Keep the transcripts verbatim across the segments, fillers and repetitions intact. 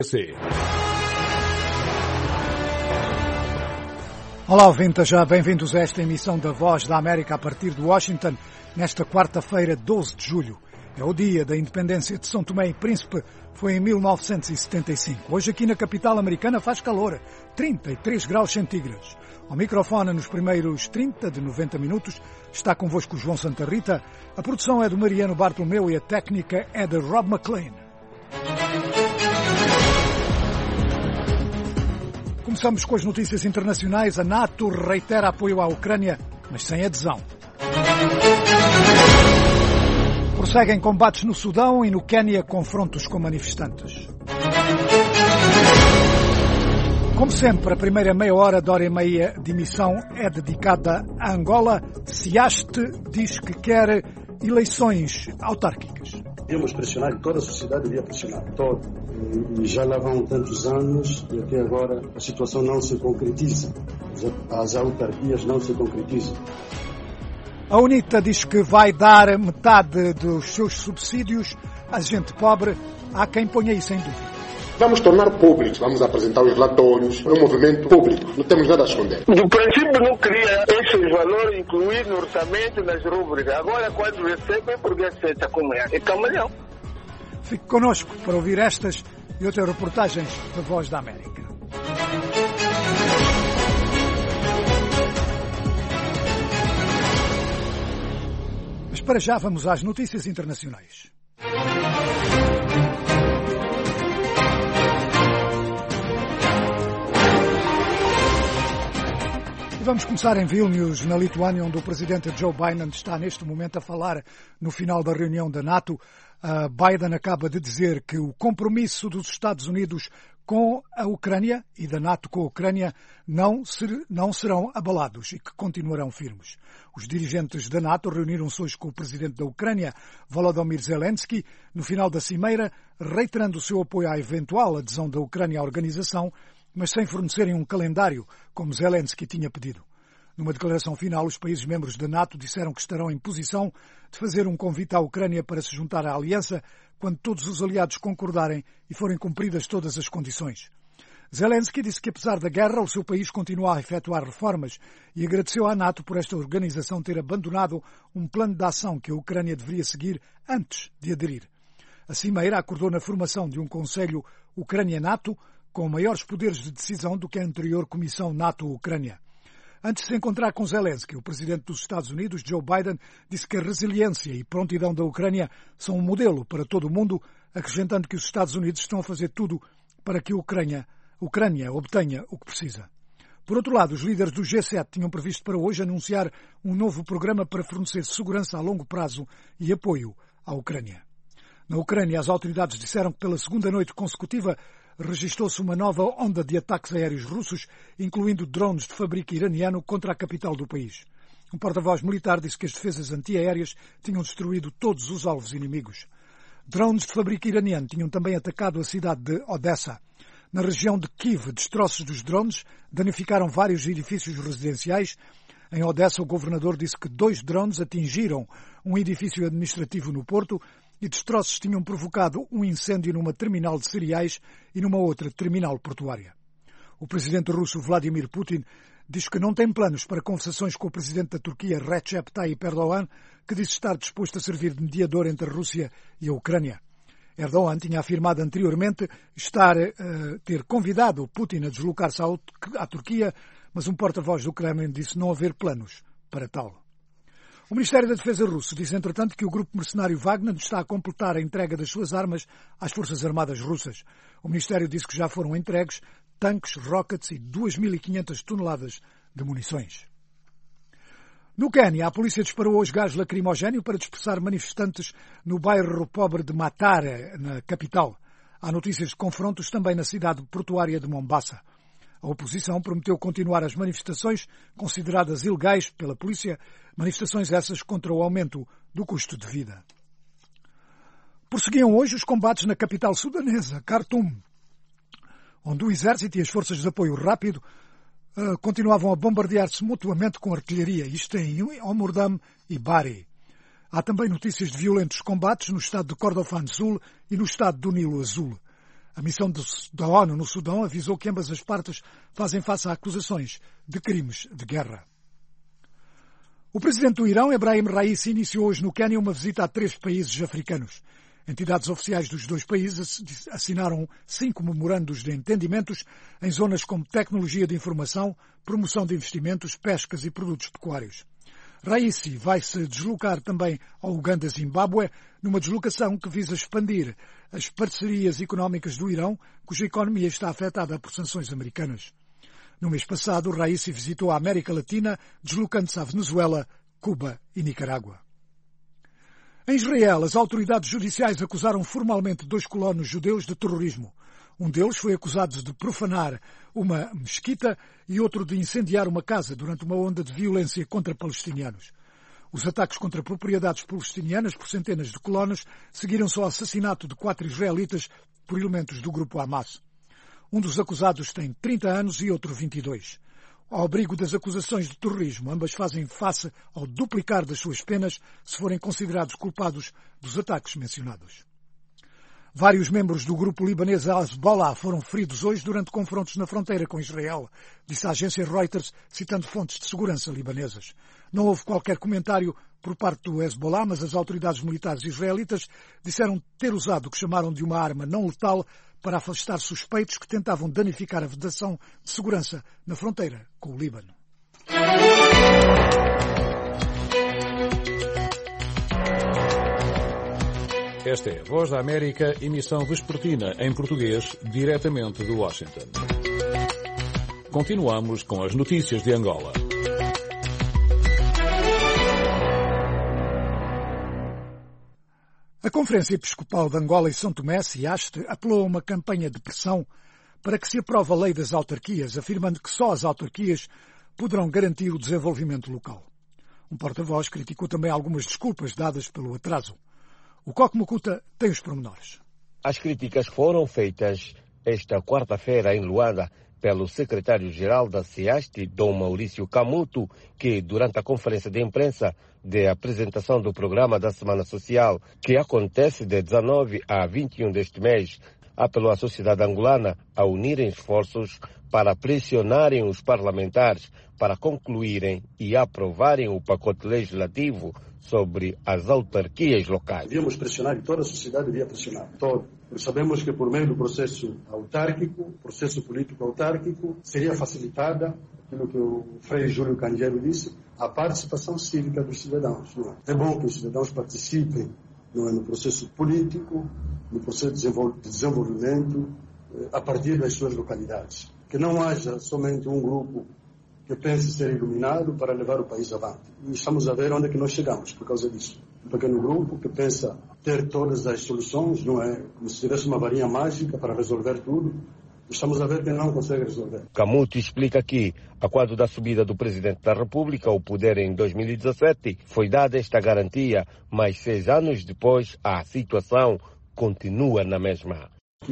Olá, ouvintes, já bem-vindos a esta emissão da Voz da América a partir de Washington, nesta quarta-feira, doze de julho. É o dia da independência de São Tomé e Príncipe, foi em mil novecentos e setenta e cinco. Hoje aqui na capital americana faz calor, trinta e três graus centígrados. Ao microfone, nos primeiros trinta de noventa minutos, está convosco João Santa Rita. A produção é do Mariano Bartolomeu e a técnica é de Rob McLean. Começamos com as notícias internacionais. A NATO reitera apoio à Ucrânia, mas sem adesão. Prosseguem combates no Sudão e no Quênia confrontos com manifestantes. Como sempre, a primeira meia hora da hora e meia de emissão é dedicada a Angola. SIASTE diz que quer eleições autárquicas. Devíamos pressionar, e toda a sociedade devia pressionar, toda. E já lá vão tantos anos e até agora a situação não se concretiza. As autarquias não se concretizam. A UNITA diz que vai dar metade dos seus subsídios à gente pobre. Há quem ponha isso em dúvida. Vamos tornar públicos, vamos apresentar os relatórios, é um movimento público, não temos nada a esconder. Do princípio não queria esses valores incluir no orçamento, nas rubricas. Agora quando recebem, porque aceita como é? É camalhão. Fique connosco para ouvir estas e outras reportagens da Voz da América. Mas para já vamos às notícias internacionais. E vamos começar em Vilnius, na Lituânia, onde o presidente Joe Biden está neste momento a falar no final da reunião da NATO. Uh, Biden acaba de dizer que o compromisso dos Estados Unidos com a Ucrânia e da NATO com a Ucrânia não, ser, não serão abalados e que continuarão firmes. Os dirigentes da NATO reuniram-se hoje com o presidente da Ucrânia, Volodymyr Zelensky, no final da cimeira, reiterando o seu apoio à eventual adesão da Ucrânia à organização, mas sem fornecerem um calendário, como Zelensky tinha pedido. Numa declaração final, os países membros da NATO disseram que estarão em posição de fazer um convite à Ucrânia para se juntar à aliança quando todos os aliados concordarem e forem cumpridas todas as condições. Zelensky disse que, apesar da guerra, o seu país continua a efetuar reformas e agradeceu à NATO por esta organização ter abandonado um plano de ação que a Ucrânia deveria seguir antes de aderir. A cimeira acordou na formação de um Conselho Ucrânia-NATO com maiores poderes de decisão do que a anterior Comissão NATO-Ucrânia. Antes de se encontrar com Zelensky, o presidente dos Estados Unidos, Joe Biden, disse que a resiliência e prontidão da Ucrânia são um modelo para todo o mundo, acrescentando que os Estados Unidos estão a fazer tudo para que a Ucrânia, a Ucrânia obtenha o que precisa. Por outro lado, os líderes do G sete tinham previsto para hoje anunciar um novo programa para fornecer segurança a longo prazo e apoio à Ucrânia. Na Ucrânia, as autoridades disseram que pela segunda noite consecutiva registrou-se uma nova onda de ataques aéreos russos, incluindo drones de fabrico iraniano contra a capital do país. Um porta-voz militar disse que as defesas antiaéreas tinham destruído todos os alvos inimigos. Drones de fabrico iraniano tinham também atacado a cidade de Odessa. Na região de Kiev, destroços dos drones danificaram vários edifícios residenciais. Em Odessa, o governador disse que dois drones atingiram um edifício administrativo no porto e destroços tinham provocado um incêndio numa terminal de cereais e numa outra terminal portuária. O presidente russo Vladimir Putin diz que não tem planos para conversações com o presidente da Turquia, Recep Tayyip Erdogan, que disse estar disposto a servir de mediador entre a Rússia e a Ucrânia. Erdogan tinha afirmado anteriormente estar uh, ter convidado Putin a deslocar-se à Turquia, mas um porta-voz do Kremlin disse não haver planos para tal. O Ministério da Defesa russo disse, entretanto, que o grupo mercenário Wagner está a completar a entrega das suas armas às Forças Armadas russas. O Ministério disse que já foram entregues tanques, rockets e duas mil e quinhentas toneladas de munições. No Quênia, a polícia disparou hoje gás lacrimogéneo para dispersar manifestantes no bairro pobre de Matare, na capital. Há notícias de confrontos também na cidade portuária de Mombasa. A oposição prometeu continuar as manifestações, consideradas ilegais pela polícia, manifestações essas contra o aumento do custo de vida. Prosseguiam hoje os combates na capital sudanesa, Khartoum, onde o exército e as forças de apoio rápido uh, continuavam a bombardear-se mutuamente com artilharia, isto em Omurdam e Bari. Há também notícias de violentos combates no estado de Kordofan Sul e no estado do Nilo Azul. A missão da ONU no Sudão avisou que ambas as partes fazem face a acusações de crimes de guerra. O presidente do Irão, Ebrahim Raisi, iniciou hoje no Quênia uma visita a três países africanos. Entidades oficiais dos dois países assinaram cinco memorandos de entendimentos em zonas como tecnologia de informação, promoção de investimentos, pescas e produtos pecuários. Raisi vai se deslocar também ao Uganda e Zimbábue, numa deslocação que visa expandir as parcerias económicas do Irão, cuja economia está afetada por sanções americanas. No mês passado, Raisi visitou a América Latina, deslocando-se à Venezuela, Cuba e Nicarágua. Em Israel, as autoridades judiciais acusaram formalmente dois colonos judeus de terrorismo. Um deles foi acusado de profanar uma mesquita e outro de incendiar uma casa durante uma onda de violência contra palestinianos. Os ataques contra propriedades palestinianas por centenas de colonos seguiram-se ao assassinato de quatro israelitas por elementos do grupo Hamas. Um dos acusados tem trinta anos e outro vinte e dois. Ao abrigo das acusações de terrorismo, ambas fazem face ao duplicar das suas penas se forem considerados culpados dos ataques mencionados. Vários membros do grupo libanês Hezbollah foram feridos hoje durante confrontos na fronteira com Israel, disse a agência Reuters, citando fontes de segurança libanesas. Não houve qualquer comentário por parte do Hezbollah, mas as autoridades militares israelitas disseram ter usado o que chamaram de uma arma não letal para afastar suspeitos que tentavam danificar a vedação de segurança na fronteira com o Líbano. Esta é a Voz da América, emissão vespertina em português, diretamente de Washington. Continuamos com as notícias de Angola. A Conferência Episcopal de Angola e São Tomé, SIASTE, apelou a uma campanha de pressão para que se aprove a lei das autarquias, afirmando que só as autarquias poderão garantir o desenvolvimento local. Um porta-voz criticou também algumas desculpas dadas pelo atraso. O Coque Mucuta tem os pormenores. As críticas foram feitas esta quarta-feira em Luanda pelo secretário-geral da SIASTE, Dom Maurício Camuto, que durante a conferência de imprensa de apresentação do programa da Semana Social, que acontece de dezenove a vinte e um deste mês, apelou à sociedade angolana a unirem esforços para pressionarem os parlamentares para concluírem e aprovarem o pacote legislativo sobre as autarquias locais. Devíamos pressionar e toda a sociedade devia pressionar, todo. Porque sabemos que por meio do processo autárquico, processo político autárquico, seria facilitada, aquilo que o Frei Júlio Candeiro disse, a participação cívica dos cidadãos. Não é? É bom que os cidadãos participem não é, no processo político, no processo de desenvolvimento, a partir das suas localidades. Que não haja somente um grupo que pense ser iluminado para levar o país avante. E estamos a ver onde é que nós chegamos por causa disso. Um pequeno grupo que pensa ter todas as soluções, não é? Como se tivesse uma varinha mágica para resolver tudo. Estamos a ver que não consegue resolver. Camuto explica que, a quando da subida do Presidente da República ao poder em dois mil e dezassete, foi dada esta garantia, mas seis anos depois a situação continua na mesma.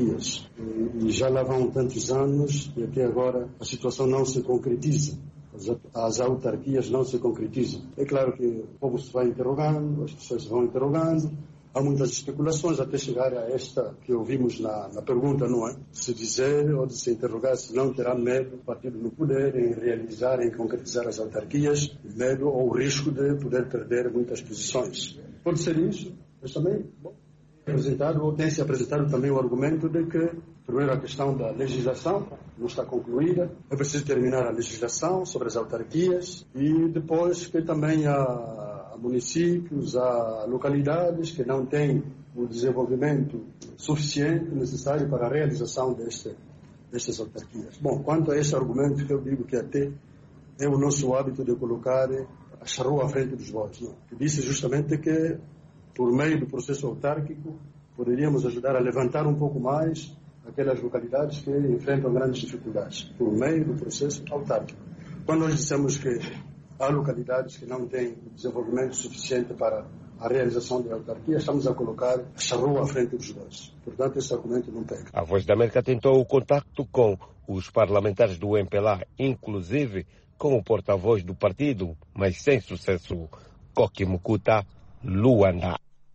E já lá vão tantos anos e até agora a situação não se concretiza. As autarquias não se concretizam. É claro que o povo se vai interrogando, as pessoas se vão interrogando, há muitas especulações até chegar a esta que ouvimos na, na pergunta, não é? Se dizer ou de se interrogar se não terá medo o partido no poder em realizar, em concretizar as autarquias, medo ou risco de poder perder muitas posições. Pode ser isso, mas também, bom, apresentado, ou tem-se apresentado também o argumento de que, primeiro, a questão da legislação não está concluída, é preciso terminar a legislação sobre as autarquias e depois que também há, há municípios, há localidades que não têm o desenvolvimento suficiente necessário para a realização deste, destas autarquias. Bom, quanto a esse argumento que eu digo que até é o nosso hábito de colocar a charrua à frente dos bois, não? Que disse justamente que por meio do processo autárquico, poderíamos ajudar a levantar um pouco mais aquelas localidades que enfrentam grandes dificuldades, por meio do processo autárquico. Quando nós dissemos que há localidades que não têm desenvolvimento suficiente para a realização da autarquia, estamos a colocar a charrua à frente dos dois. Portanto, esse argumento não pega. A Voz da América tentou o contacto com os parlamentares do M P L A, inclusive com o porta-voz do partido, mas sem sucesso. Coque Mucuta, Luanda.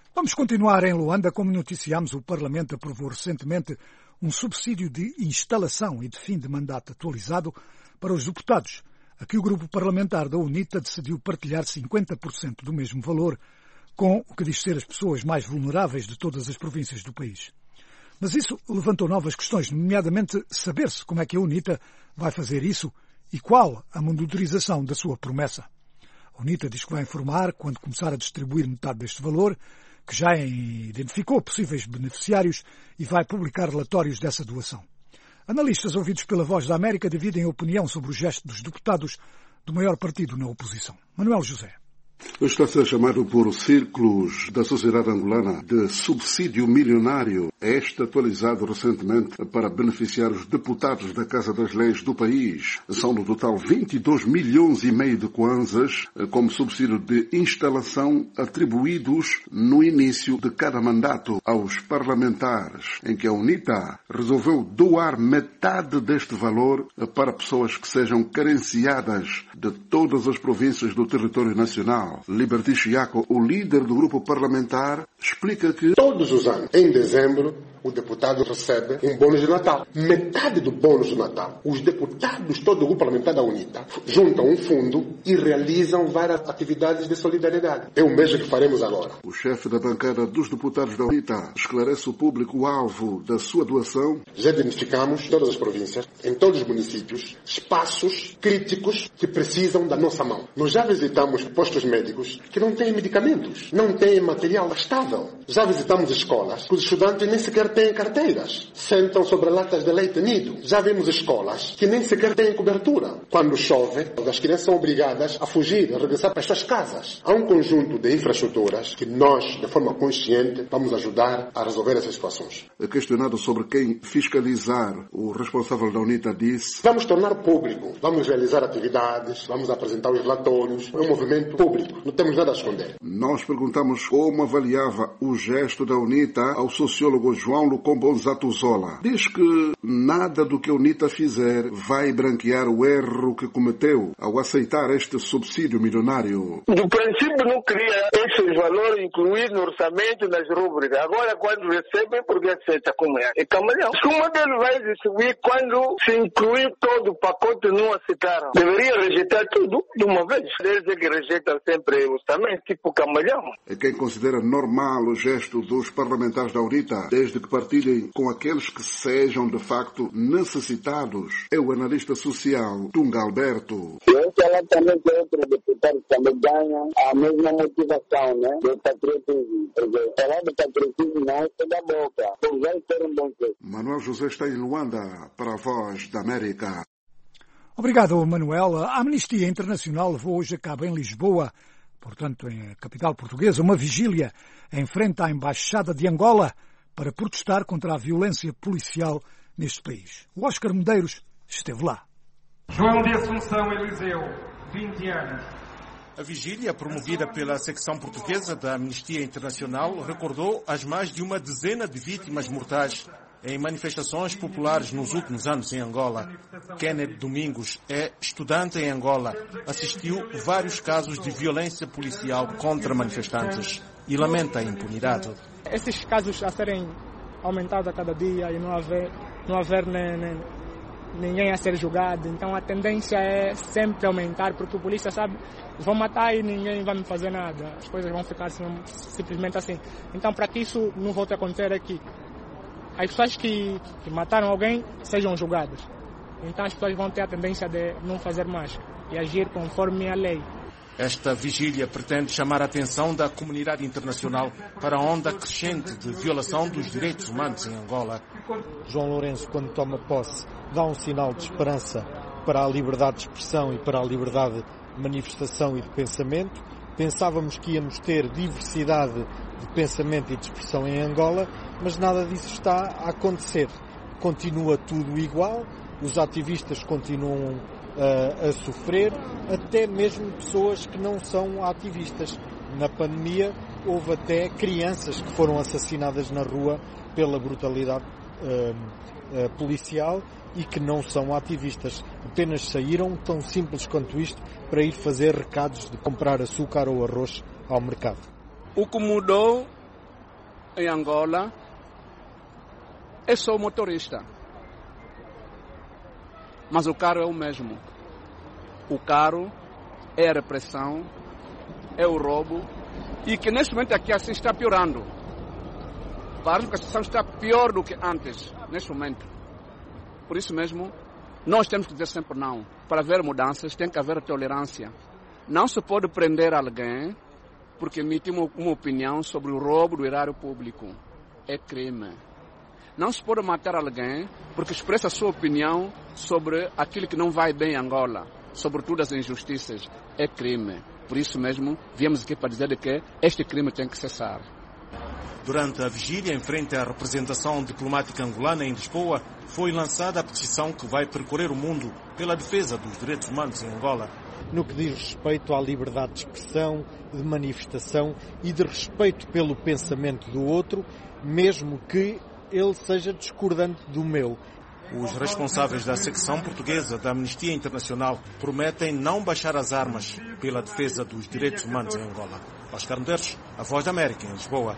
Vamos continuar em Luanda. Como noticiámos, o Parlamento aprovou recentemente um subsídio de instalação e de fim de mandato atualizado para os deputados. Aqui o grupo parlamentar da UNITA decidiu partilhar cinquenta por cento do mesmo valor com o que diz ser as pessoas mais vulneráveis de todas as províncias do país. Mas isso levantou novas questões, nomeadamente saber-se como é que a UNITA vai fazer isso e qual a monitorização da sua promessa. A UNITA diz que vai informar quando começar a distribuir metade deste valor, que já identificou possíveis beneficiários e vai publicar relatórios dessa doação. Analistas ouvidos pela Voz da América dividem a opinião sobre o gesto dos deputados do maior partido na oposição. Manuel José. Está a ser chamado por círculos da sociedade angolana de subsídio milionário. Este atualizado recentemente para beneficiar os deputados da Casa das Leis do país. São no total vinte e dois milhões e meio de kwanzas como subsídio de instalação atribuídos no início de cada mandato aos parlamentares, em que a UNITA resolveu doar metade deste valor para pessoas que sejam carenciadas de todas as províncias do território nacional. Liberty Chiaco, o líder do grupo parlamentar, explica que todos os anos, em dezembro, o deputado recebe um bônus de Natal. Metade do bônus de Natal, os deputados, todo o grupo parlamentar da UNITA, juntam um fundo e realizam várias atividades de solidariedade. É o mesmo que faremos agora. O chefe da bancada dos deputados da UNITA esclarece o público o alvo da sua doação. Já identificamos em todas as províncias, em todos os municípios, espaços críticos que precisam da nossa mão. Nós já visitamos postos médicos que não têm medicamentos, não têm material estável. Já visitamos escolas que os estudantes nem sequer têm carteiras, sentam sobre latas de leite nido. Já vimos escolas que nem sequer têm cobertura. Quando chove, as crianças são obrigadas a fugir, a regressar para as suas casas. Há um conjunto de infraestruturas que nós, de forma consciente, vamos ajudar a resolver essas situações. Questionado sobre quem fiscalizar, o responsável da UNITA disse: vamos tornar público, vamos realizar atividades, vamos apresentar os relatórios. É um movimento público, não temos nada a esconder. Nós perguntamos como avaliava o gesto da UNITA ao sociólogo João Lucombo Zatuzola. Diz que nada do que a UNITA fizer vai branquear o erro que cometeu ao aceitar este subsídio milionário. Do princípio não queria esses valores incluídos no orçamento, nas rubricas. Agora quando recebe, porque aceita como é. É camalhão. O modelo vai distribuir quando se incluir todo o pacote não aceitaram. Deveria rejeitar tudo de uma vez. Desde que rejeita sempre o orçamento, tipo camalhão. É quem considera normal o gesto dos parlamentares da UNITA, desde que partilhem com aqueles que sejam de facto necessitados. É o analista social Tunga Alberto. Eu que ela também tem outro deputado que também ganha a mesma motivação, né? Do patriotismo. Falar do patriotismo não é da boca. Então vai ser um bom jeito. Manuel José está em Luanda para a Voz da América. Obrigado, Manuel. A Amnistia Internacional levou hoje a cabo em Lisboa, portanto em capital portuguesa, uma vigília em frente à Embaixada de Angola para protestar contra a violência policial neste país. O Oscar Medeiros esteve lá. João de Assunção Eliseu, vinte anos. A vigília, promovida pela secção portuguesa da Amnistia Internacional, recordou as mais de uma dezena de vítimas mortais em manifestações populares nos últimos anos em Angola. Kenneth Domingos é estudante em Angola, assistiu vários casos de violência policial contra manifestantes e lamenta a impunidade. Esses casos a serem aumentados a cada dia e não haver, não haver nem, nem, ninguém a ser julgado, então a tendência é sempre aumentar, porque o polícia sabe, vão matar e ninguém vai me fazer nada, as coisas vão ficar assim, simplesmente assim. Então, para que isso não volte a acontecer aqui, as pessoas que, que mataram alguém sejam julgadas. Então as pessoas vão ter a tendência de não fazer mais e agir conforme a lei. Esta vigília pretende chamar a atenção da comunidade internacional para a onda crescente de violação dos direitos humanos em Angola. João Lourenço, quando toma posse, dá um sinal de esperança para a liberdade de expressão e para a liberdade de manifestação e de pensamento. Pensávamos que íamos ter diversidade de pensamento e de expressão em Angola, mas nada disso está a acontecer. Continua tudo igual, os ativistas continuam uh, a sofrer, até mesmo pessoas que não são ativistas. Na pandemia houve até crianças que foram assassinadas na rua pela brutalidade uh, uh, policial e que não são ativistas. Apenas saíram, tão simples quanto isto, para ir fazer recados de comprar açúcar ou arroz ao mercado. O que mudou em Angola é só o motorista. Mas o caro é o mesmo. O caro é a repressão, é o roubo, e que neste momento aqui assim está piorando. Parece que a situação está pior do que antes, neste momento. Por isso mesmo, nós temos que dizer sempre não. Para haver mudanças, tem que haver tolerância. Não se pode prender alguém porque emitiu uma, uma opinião sobre o roubo do erário público. É crime. Não se pode matar alguém porque expressa a sua opinião sobre aquilo que não vai bem em Angola, sobretudo as injustiças. É crime. Por isso mesmo, viemos aqui para dizer que este crime tem que cessar. Durante a vigília, em frente à representação diplomática angolana em Lisboa, foi lançada a petição que vai percorrer o mundo pela defesa dos direitos humanos em Angola. No que diz respeito à liberdade de expressão, de manifestação e de respeito pelo pensamento do outro, mesmo que ele seja discordante do meu. Os responsáveis da secção portuguesa da Amnistia Internacional prometem não baixar as armas pela defesa dos direitos humanos em Angola. Oscar Medeiros, a Voz da América, em Lisboa.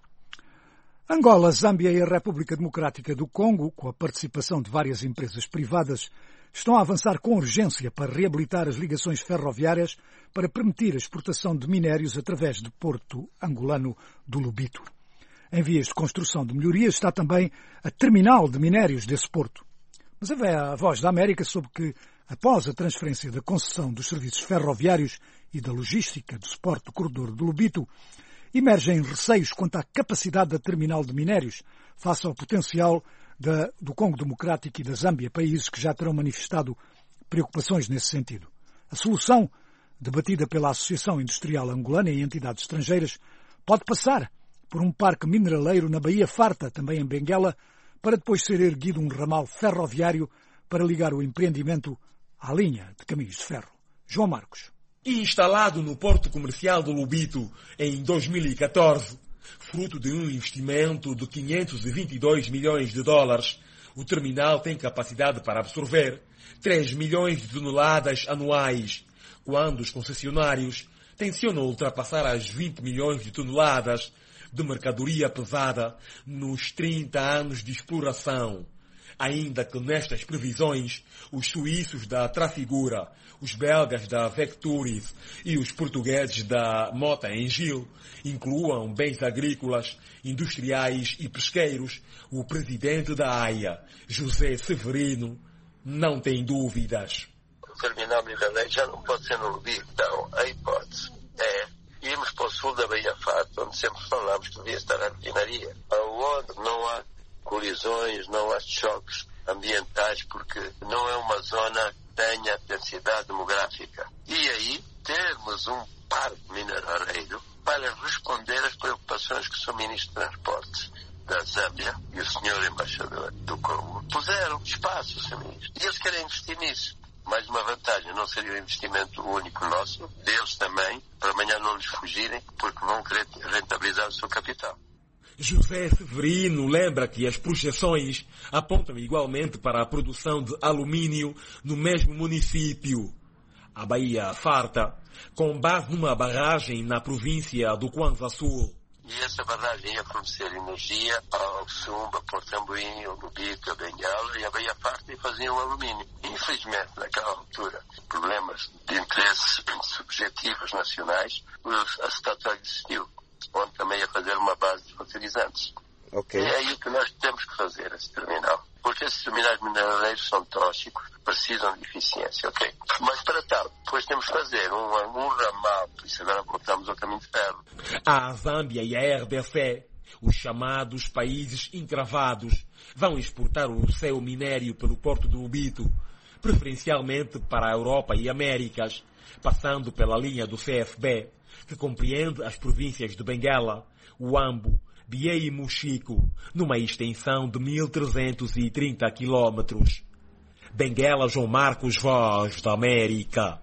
Angola, Zâmbia e a República Democrática do Congo, com a participação de várias empresas privadas, estão a avançar com urgência para reabilitar as ligações ferroviárias para permitir a exportação de minérios através do porto angolano do Lubito. Em vias de construção de melhorias está também a terminal de minérios desse porto. Mas a Voz da América soube que, após a transferência da concessão dos serviços ferroviários e da logística do suporte do corredor do Lubito, emergem receios quanto à capacidade da terminal de minérios face ao potencial da, do Congo Democrático e da Zâmbia, países que já terão manifestado preocupações nesse sentido. A solução, debatida pela Associação Industrial Angolana e entidades estrangeiras, pode passar por um parque mineraleiro na Baía Farta, também em Benguela, para depois ser erguido um ramal ferroviário para ligar o empreendimento à linha de caminhos de ferro. João Marcos. Instalado no porto comercial do Lubito em dois mil e catorze, fruto de um investimento de quinhentos e vinte e dois milhões de dólares, o terminal tem capacidade para absorver três milhões de toneladas anuais, quando os concessionários tencionam ultrapassar as vinte milhões de toneladas de mercadoria pesada nos trinta anos de exploração. Ainda que nestas previsões, os suíços da Trafigura, os belgas da Vecturis e os portugueses da Mota Engil incluam bens agrícolas, industriais e pesqueiros, o presidente da A I A, José Severino, não tem dúvidas. O terminal mineiro já não pode ser no Lubito, então a hipótese é irmos para o sul da Baía Farta, onde sempre falámos que devia estar a refinaria, onde não há colisões, não há choques ambientais, porque não é uma zona que tenha densidade demográfica. E aí termos um parque minereiro para responder às preocupações que o Ministro de Transportes da Zâmbia e o senhor Embaixador do Congo puseram espaço, senhor Ministro. E eles querem investir nisso. Mais uma vantagem, não seria um investimento único nosso, deles também, para amanhã não lhes fugirem, porque vão querer rentabilizar o seu capital. José Severino lembra que as projeções apontam igualmente para a produção de alumínio no mesmo município, a Baía Farta, com base numa barragem na província do Kwanza Sul. E essa barragem ia fornecer energia ao Sumba, Porto Amboim, ao Lubito, a Benguela e a Baía Farta e faziam alumínio. Infelizmente, naquela altura, problemas de interesses subjetivos nacionais, a Statoil desistiu, onde também ia fazer uma base de fertilizantes. Okay. É aí que nós temos que fazer, esse terminal. Porque esses terminais minerais são tóxicos, precisam de eficiência, ok? Mas para tal, depois temos que fazer um, um ramal, por isso agora voltamos ao caminho de ferro. A Zâmbia e a R D C, os chamados países encravados, vão exportar o seu minério pelo porto do Lubito, preferencialmente para a Europa e Américas, passando pela linha do C F B, que compreende as províncias de Benguela, Huambo, Bié e Mochico, numa extensão de mil trezentos e trinta quilómetros. Benguela, João Marcos, Voz da América.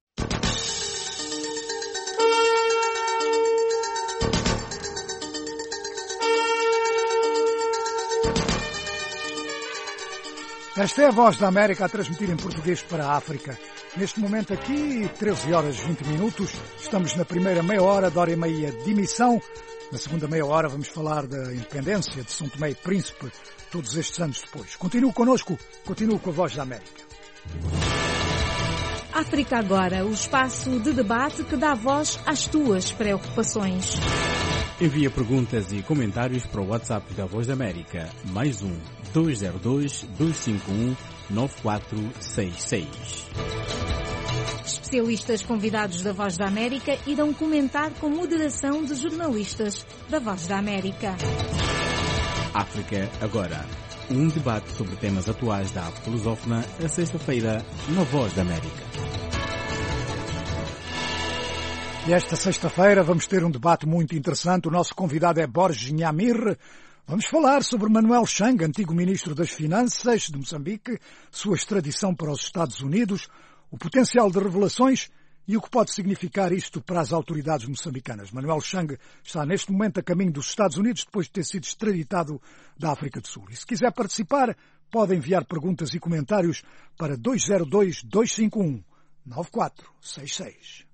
Esta é a Voz da América a transmitir em português para a África. Neste momento aqui, treze horas e vinte minutos, estamos na primeira meia hora da hora e meia de emissão Na segunda meia hora vamos falar da independência de São Tomé e Príncipe, todos estes anos depois. Continue connosco, continue com a Voz da América. África Agora, o espaço de debate que dá voz às tuas preocupações. Envia perguntas e comentários para o WhatsApp da Voz da América, mais um dois zero dois, dois cinco um, nove quatro seis seis. Especialistas convidados da Voz da América irão comentar com moderação de jornalistas da Voz da América. África Agora, um debate sobre temas atuais da África lusófona, a sexta-feira, na Voz da América. E esta sexta-feira vamos ter um debate muito interessante. O nosso convidado é Borges Nhamir. Vamos falar sobre Manuel Chang, antigo ministro das Finanças de Moçambique, sua extradição para os Estados Unidos, o potencial de revelações e o que pode significar isto para as autoridades moçambicanas. Manuel Chang está neste momento a caminho dos Estados Unidos depois de ter sido extraditado da África do Sul. E se quiser participar, pode enviar perguntas e comentários para dois zero dois, dois cinco um, nove quatro seis seis.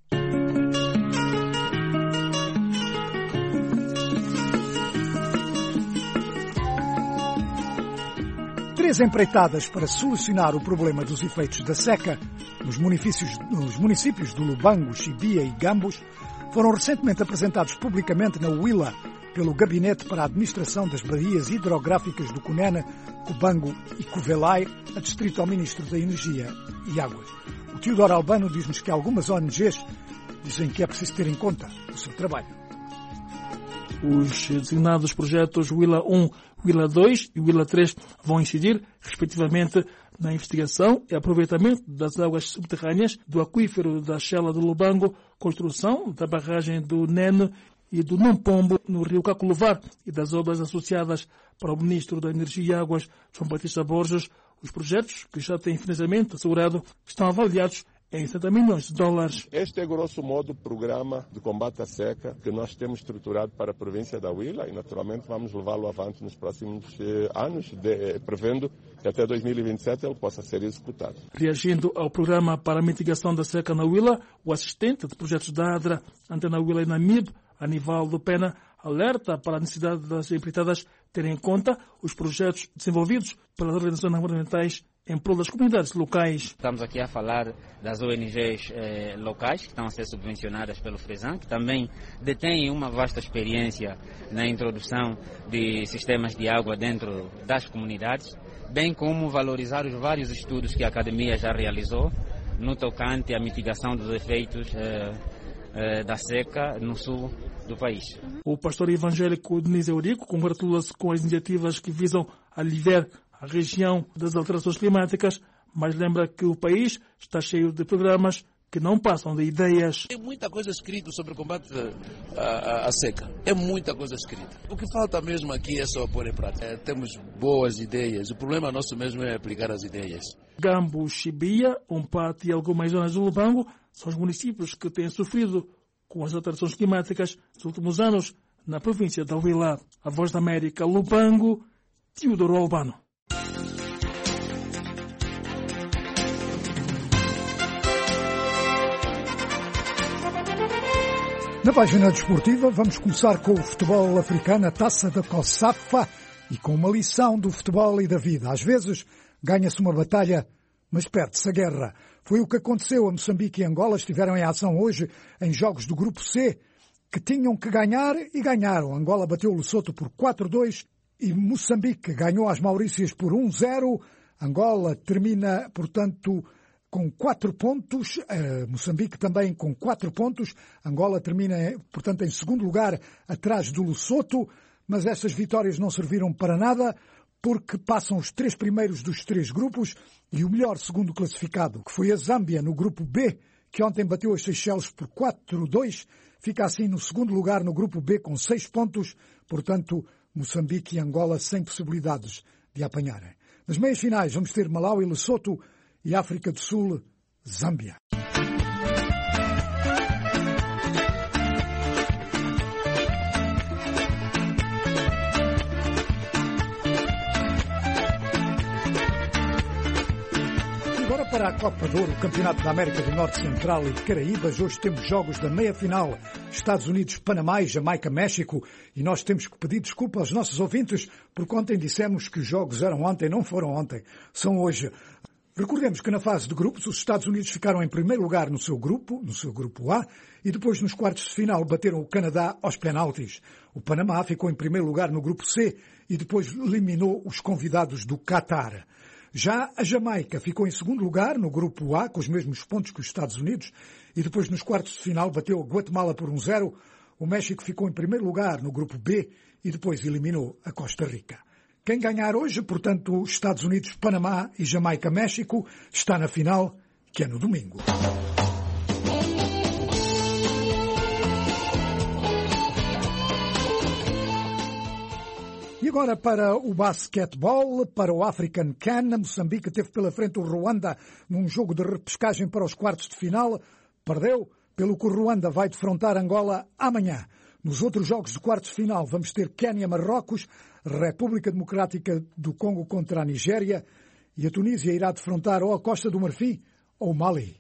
Três empreitadas para solucionar o problema dos efeitos da seca nos municípios, nos municípios de Lubango, Chibia e Gambos foram recentemente apresentados publicamente na Huila pelo Gabinete para a Administração das Baías Hidrográficas do Cunene, Cubango e Cuvelai, a distrito ao Ministro da Energia e Águas. O Teodoro Albano diz-nos que algumas O N Gs dizem que é preciso ter em conta o seu trabalho. Os designados projetos Huila um, Huila dois e Huila três vão incidir, respectivamente, na investigação e aproveitamento das águas subterrâneas do aquífero da Chela do Lubango, construção da barragem do Nene e do Nampombo no rio Caculuvar e das obras associadas. Para o Ministro da Energia e Águas, João Batista Borges, os projetos, que já têm financiamento assegurado, estão avaliados em setenta milhões de dólares. Este é, grosso modo, o programa de combate à seca que nós temos estruturado para a província da Huila e, naturalmente, vamos levá-lo avante nos próximos eh, anos, de, prevendo que até dois mil e vinte e sete ele possa ser executado. Reagindo ao programa para a mitigação da seca na Huila, o assistente de projetos da ADRA, Antena Huila e Namib, Anivaldo Pena, alerta para a necessidade das empreitadas terem em conta os projetos desenvolvidos pelas organizações governamentais em prol das comunidades locais. Estamos aqui a falar das O N Gs eh, locais que estão a ser subvencionadas pelo Fresan, que também detêm uma vasta experiência na introdução de sistemas de água dentro das comunidades, bem como valorizar os vários estudos que a Academia já realizou no tocante à mitigação dos efeitos eh, eh, da seca no sul do país. O pastor evangélico Denise Eurico congratula-se com as iniciativas que visam aliviar a região das alterações climáticas, mas lembra que o país está cheio de programas que não passam de ideias. Tem muita coisa escrita sobre o combate à, à seca. É muita coisa escrita. O que falta mesmo aqui é só pôr em prática. É, temos boas ideias. O problema nosso mesmo é aplicar as ideias. Gambo, Chibia, Umpate e algumas zonas do Lubango são os municípios que têm sofrido com as alterações climáticas nos últimos anos na província da Huila. A Voz da América, Lubango, Teodoro Albano. Na página desportiva, vamos começar com o futebol africano, a Taça da COSAFA, e com uma lição do futebol e da vida. Às vezes, ganha-se uma batalha, mas perde-se a guerra. Foi o que aconteceu a Moçambique e Angola. Estiveram em ação hoje em jogos do Grupo C, que tinham que ganhar e ganharam. Angola bateu o Lesoto por quatro a dois e Moçambique ganhou as Maurícias por um a zero. Angola termina, portanto, com quatro pontos, uh, Moçambique também com quatro pontos, Angola termina, portanto, em segundo lugar, atrás do Lesoto, mas estas vitórias não serviram para nada, porque passam os três primeiros dos três grupos e o melhor segundo classificado, que foi a Zâmbia, no grupo B, que ontem bateu as Seychelles por quatro a dois, fica assim no segundo lugar no grupo B com seis pontos, portanto, Moçambique e Angola sem possibilidades de apanharem. Nas meias finais vamos ter Malawi, Lesoto e África do Sul, Zâmbia. Agora para a Copa de Ouro, o Campeonato da América do Norte, Central e de Caraíbas. Hoje temos jogos da meia-final, Estados Unidos, Panamá e Jamaica, México. E nós temos que pedir desculpa aos nossos ouvintes, porque ontem dissemos que os jogos eram ontem, não foram ontem, são hoje. Recordemos que na fase de grupos, os Estados Unidos ficaram em primeiro lugar no seu grupo, no seu grupo A, e depois nos quartos de final bateram o Canadá aos penaltis. O Panamá ficou em primeiro lugar no grupo C e depois eliminou os convidados do Qatar. Já a Jamaica ficou em segundo lugar no grupo A, com os mesmos pontos que os Estados Unidos, e depois nos quartos de final bateu a Guatemala por um zero. O México ficou em primeiro lugar no grupo B e depois eliminou a Costa Rica. Quem ganhar hoje, portanto, Estados Unidos, Panamá e Jamaica, México, está na final, que é no domingo. E agora para o basquetebol, para o African CAN. Moçambique teve pela frente o Ruanda num jogo de repescagem para os quartos de final. Perdeu, pelo que o Ruanda vai defrontar Angola amanhã. Nos outros jogos de quartos de final vamos ter Quénia-Marrocos, República Democrática do Congo contra a Nigéria e a Tunísia irá defrontar ou a Costa do Marfim ou o Mali.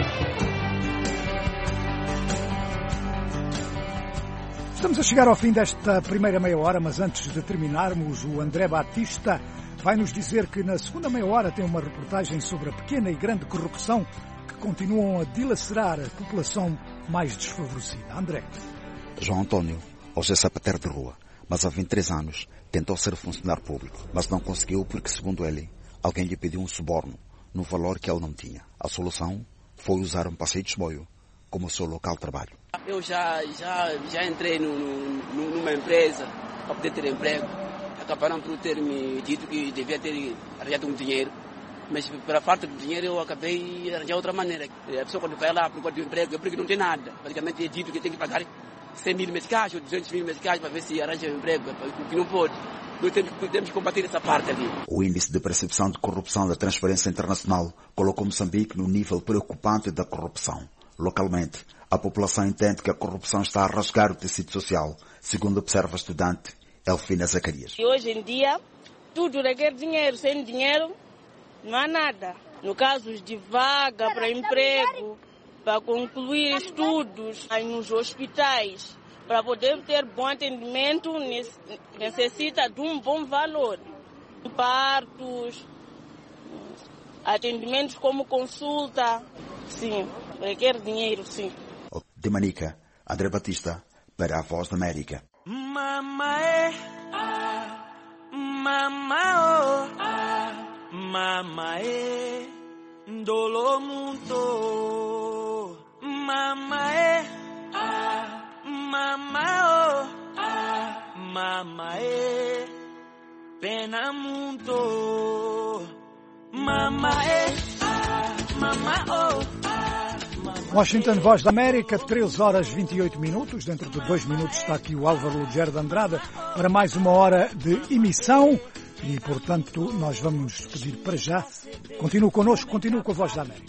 Estamos a chegar ao fim desta primeira meia hora, mas antes de terminarmos, o André Batista vai nos dizer que na segunda meia hora tem uma reportagem sobre a pequena e grande corrupção que continuam a dilacerar a população mais desfavorecida. André. João Antônio, hoje é sapateiro de rua, mas há vinte e três anos tentou ser funcionário público, mas não conseguiu porque, segundo ele, alguém lhe pediu um suborno no valor que ele não tinha. A solução foi usar um passeio de esboio como seu local de trabalho. Eu já, já, já entrei no, no, numa empresa para poder ter emprego. Acabaram por ter me dito que devia ter arranjado um dinheiro, mas pela falta de dinheiro eu acabei de arranjar outra maneira. A pessoa quando vai lá por conta de um emprego, é porque não tem nada. Praticamente é dito que tem que pagar cem mil meticais ou duzentos mil meticais para ver se arranja um emprego, porque não pode. Nós temos, temos que combater essa parte ali. O índice de percepção de corrupção da Transparência Internacional colocou Moçambique no nível preocupante da corrupção. Localmente, a população entende que a corrupção está a rasgar o tecido social, segundo observa a estudante Elfina Zacarias. E hoje em dia, tudo requer dinheiro. Sem dinheiro, não há nada. No caso de vaga para emprego, para concluir estudos nos hospitais, para poder ter bom atendimento, necessita de um bom valor. Partos, atendimentos como consulta, sim, requer dinheiro, sim. De Manica, André Batista, para a Voz da América. Mamae, ah, mamao, ah, mamae, dolo muito, mamae, ah, mamao, ah, mamae, pena muito, mamae, ah, mamao, ah. Washington, Voz da América, treze horas e vinte e oito minutos. Dentro de dois minutos está aqui o Álvaro Lugero de Andrade para mais uma hora de emissão. E, portanto, nós vamos nos despedir para já. Continue connosco, continue com a Voz da América.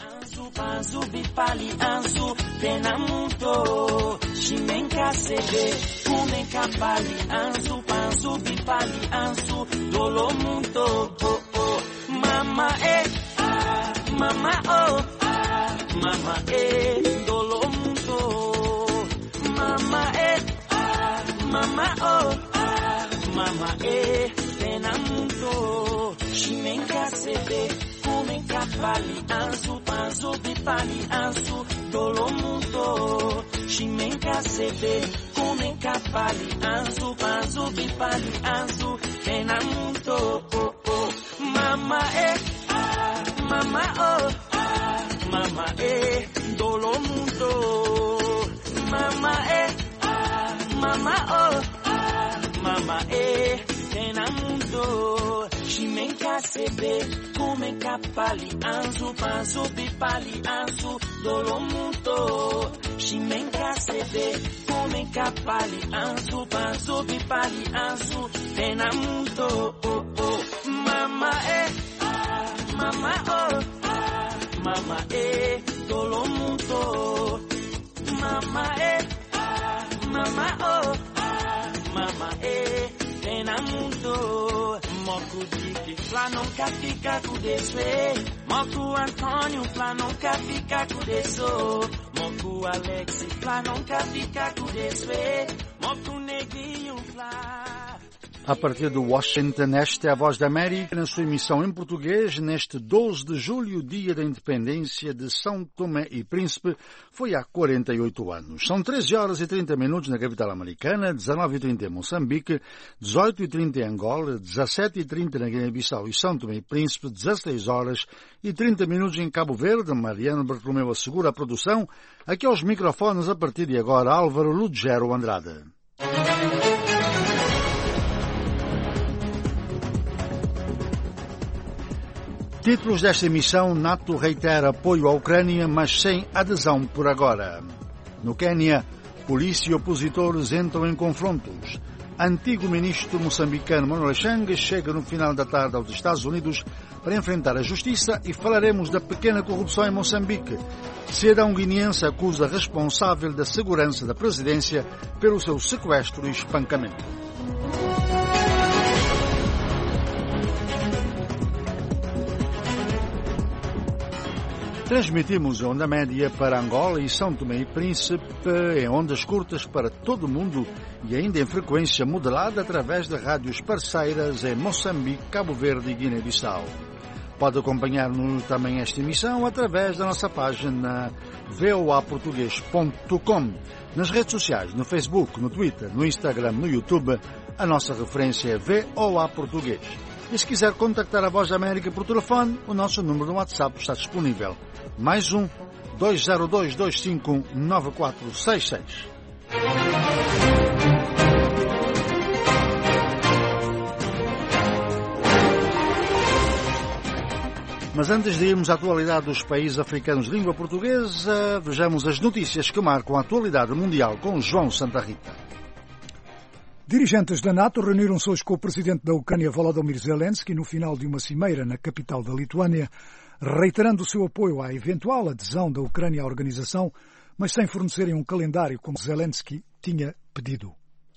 Mama eh, dolo mundo. Mama eh, ah, mama oh, ah, mama eh, pena mundo. Shimenka sebe, kumenka pali anzu, panzu bipali anzu, dolo mundo. Shimenka sebe, kumenka pali anzu, panzu bipali anzu, pena mundo. Oh, oh. Mama eh, ah, mama oh. Mama eh, dolo mundo. Mama eh, ah, mama oh, ah, mama eh, tena mundo. Shimenka sebe, kumenka pali anzu, panzu bipali anzu, dolo mundo. Shimenka sebe, kumenka pali anzu, panzu bipali anzu, tena mundo. Oh, oh. Mama eh, ah, mama oh. Mama eh, dolo mundo. Mama eh, ah, mama oh, ah, mama eh, tena mundo. Moku diki fly. pra nunca ficar com isso. Moco Antônio pra nunca ficar com isso. Moco Alex pra nunca ficar com isso. Moco Neguinho pra... A partir de Washington, esta é a Voz da América, na sua emissão em português, neste doze de julho, dia da independência de São Tomé e Príncipe, foi há quarenta e oito anos. São treze horas e trinta minutos na capital americana, dezenove e trinta em Moçambique, dezoito e trinta em Angola, dezassete e trinta na Guiné-Bissau e São Tomé e Príncipe, dezasseis horas e trinta minutos em Cabo Verde. Mariano Bartolomeu assegura a produção. Aqui aos microfones, a partir de agora, Álvaro Lugero Andrade. Títulos desta emissão: NATO reitera apoio à Ucrânia, mas sem adesão por agora. No Quênia, polícia e opositores entram em confrontos. Antigo ministro moçambicano Manuel Chang chega no final da tarde aos Estados Unidos para enfrentar a justiça e falaremos da pequena corrupção em Moçambique. Cidadão guineense acusa responsável da segurança da presidência pelo seu sequestro e espancamento. Transmitimos em onda média para Angola e São Tomé e Príncipe, em ondas curtas para todo o mundo e ainda em frequência modelada através de rádios parceiras em Moçambique, Cabo Verde e Guiné-Bissau. Pode acompanhar-nos também esta emissão através da nossa página v o a português ponto com. Nas redes sociais, no Facebook, no Twitter, no Instagram, no YouTube, a nossa referência é V O A Português. E se quiser contactar a Voz da América por telefone, o nosso número no WhatsApp está disponível. Mais um, dois zero dois, dois cinco um, nove quatro seis seis. Mas antes de irmos à atualidade dos países africanos de língua portuguesa, vejamos as notícias que marcam a atualidade mundial com João Santa Rita. Dirigentes da NATO reuniram-se hoje com o presidente da Ucrânia, Volodymyr Zelensky, no final de uma cimeira na capital da Lituânia, reiterando o seu apoio à eventual adesão da Ucrânia à organização, mas sem fornecerem um calendário como Zelensky tinha pedido.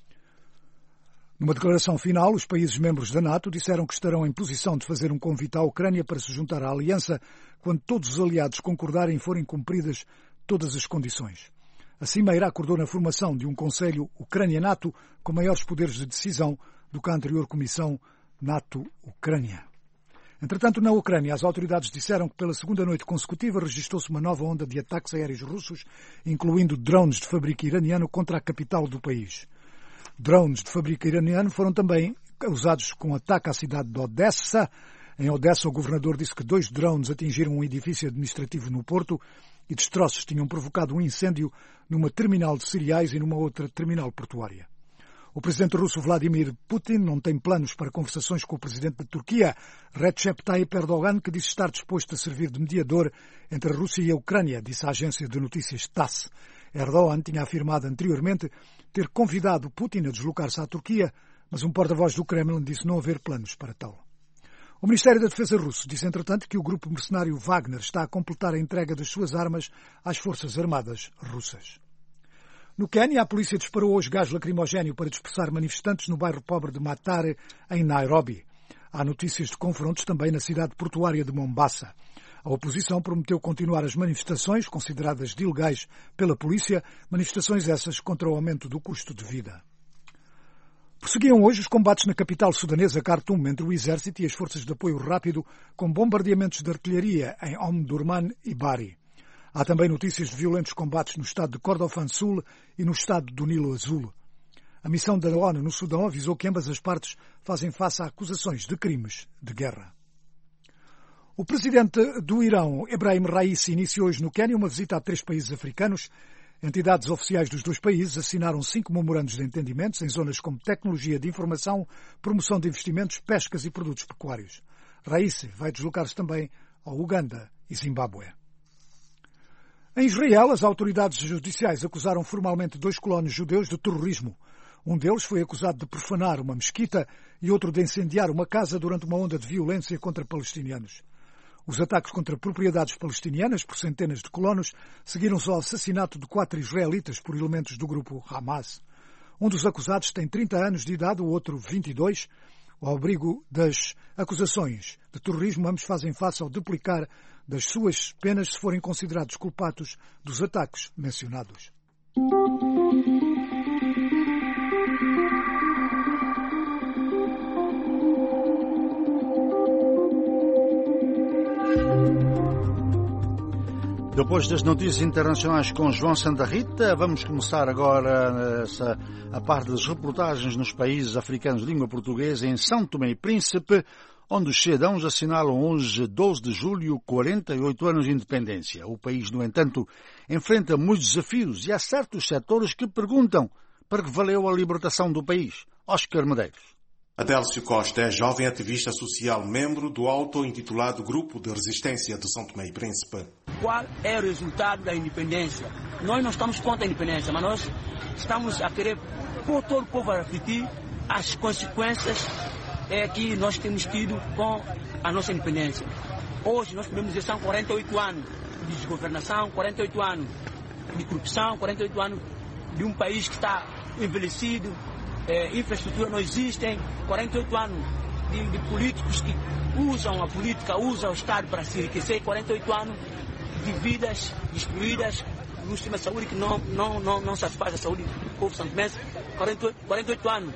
Numa declaração final, os países membros da NATO disseram que estarão em posição de fazer um convite à Ucrânia para se juntar à aliança quando todos os aliados concordarem e forem cumpridas todas as condições. A cimeira acordou na formação de um Conselho Ucrânia-NATO com maiores poderes de decisão do que a anterior Comissão NATO-Ucrânia. Entretanto, na Ucrânia, as autoridades disseram que pela segunda noite consecutiva registrou-se uma nova onda de ataques aéreos russos, incluindo drones de fabrico iraniano contra a capital do país. Drones de fabrico iraniano foram também usados com ataque à cidade de Odessa. Em Odessa, o governador disse que dois drones atingiram um edifício administrativo no porto e destroços tinham provocado um incêndio numa terminal de cereais e numa outra terminal portuária. O presidente russo Vladimir Putin não tem planos para conversações com o presidente da Turquia, Recep Tayyip Erdogan, que disse estar disposto a servir de mediador entre a Rússia e a Ucrânia, disse a agência de notícias TASS. Erdogan tinha afirmado anteriormente ter convidado Putin a deslocar-se à Turquia, mas um porta-voz do Kremlin disse não haver planos para tal. O Ministério da Defesa russo disse, entretanto, que o grupo mercenário Wagner está a completar a entrega das suas armas às Forças Armadas russas. No Quênia, a polícia disparou hoje gás lacrimogéneo para dispersar manifestantes no bairro pobre de Mathare, em Nairobi. Há notícias de confrontos também na cidade portuária de Mombasa. A oposição prometeu continuar as manifestações, consideradas de ilegais pela polícia, manifestações essas contra o aumento do custo de vida. Prosseguiam hoje os combates na capital sudanesa Khartoum entre o exército e as forças de apoio rápido com bombardeamentos de artilharia em Omdurman e Bari. Há também notícias de violentos combates no estado de Kordofan Sul e no estado do Nilo Azul. A missão da ONU no Sudão avisou que ambas as partes fazem face a acusações de crimes de guerra. O presidente do Irão, Ebrahim Raisi, iniciou hoje no Quênia uma visita a três países africanos. Entidades oficiais dos dois países assinaram cinco memorandos de entendimentos em zonas como tecnologia de informação, promoção de investimentos, pescas e produtos pecuários. Raisi vai deslocar-se também ao Uganda e Zimbábue. Em Israel, as autoridades judiciais acusaram formalmente dois colonos judeus de terrorismo. Um deles foi acusado de profanar uma mesquita e outro de incendiar uma casa durante uma onda de violência contra palestinianos. Os ataques contra propriedades palestinianas por centenas de colonos seguiram-se ao assassinato de quatro israelitas por elementos do grupo Hamas. Um dos acusados tem trinta anos de idade, o outro vinte e dois. Ao abrigo das acusações de terrorismo, ambos fazem face ao duplicar das suas penas se forem considerados culpados dos ataques mencionados. Depois das notícias internacionais com João Santa Rita, vamos começar agora essa, a parte das reportagens nos países africanos de língua portuguesa, em São Tomé e Príncipe, onde os cidadãos assinalam hoje, doze de julho, quarenta e oito anos de independência. O país, no entanto, enfrenta muitos desafios e há certos setores que perguntam para que valeu a libertação do país. Oscar Medeiros. Adélcio Costa é jovem ativista social, membro do auto-intitulado Grupo de Resistência de São Tomé e Príncipe. Qual é o resultado da independência? Nós não estamos contra a independência, mas nós estamos a querer pôr todo o povo a refletir as consequências é, que nós temos tido com a nossa independência. Hoje nós podemos dizer que são quarenta e oito anos de desgovernação, quarenta e oito anos de corrupção, quarenta e oito anos de um país que está envelhecido, é, infraestrutura não existem, quarenta e oito anos de, de políticos que usam a política, usam o Estado para se enriquecer, quarenta e oito anos de vidas destruídas no sistema de saúde que não, não, não, não satisfaz a saúde do povo santomense, quarenta e oito anos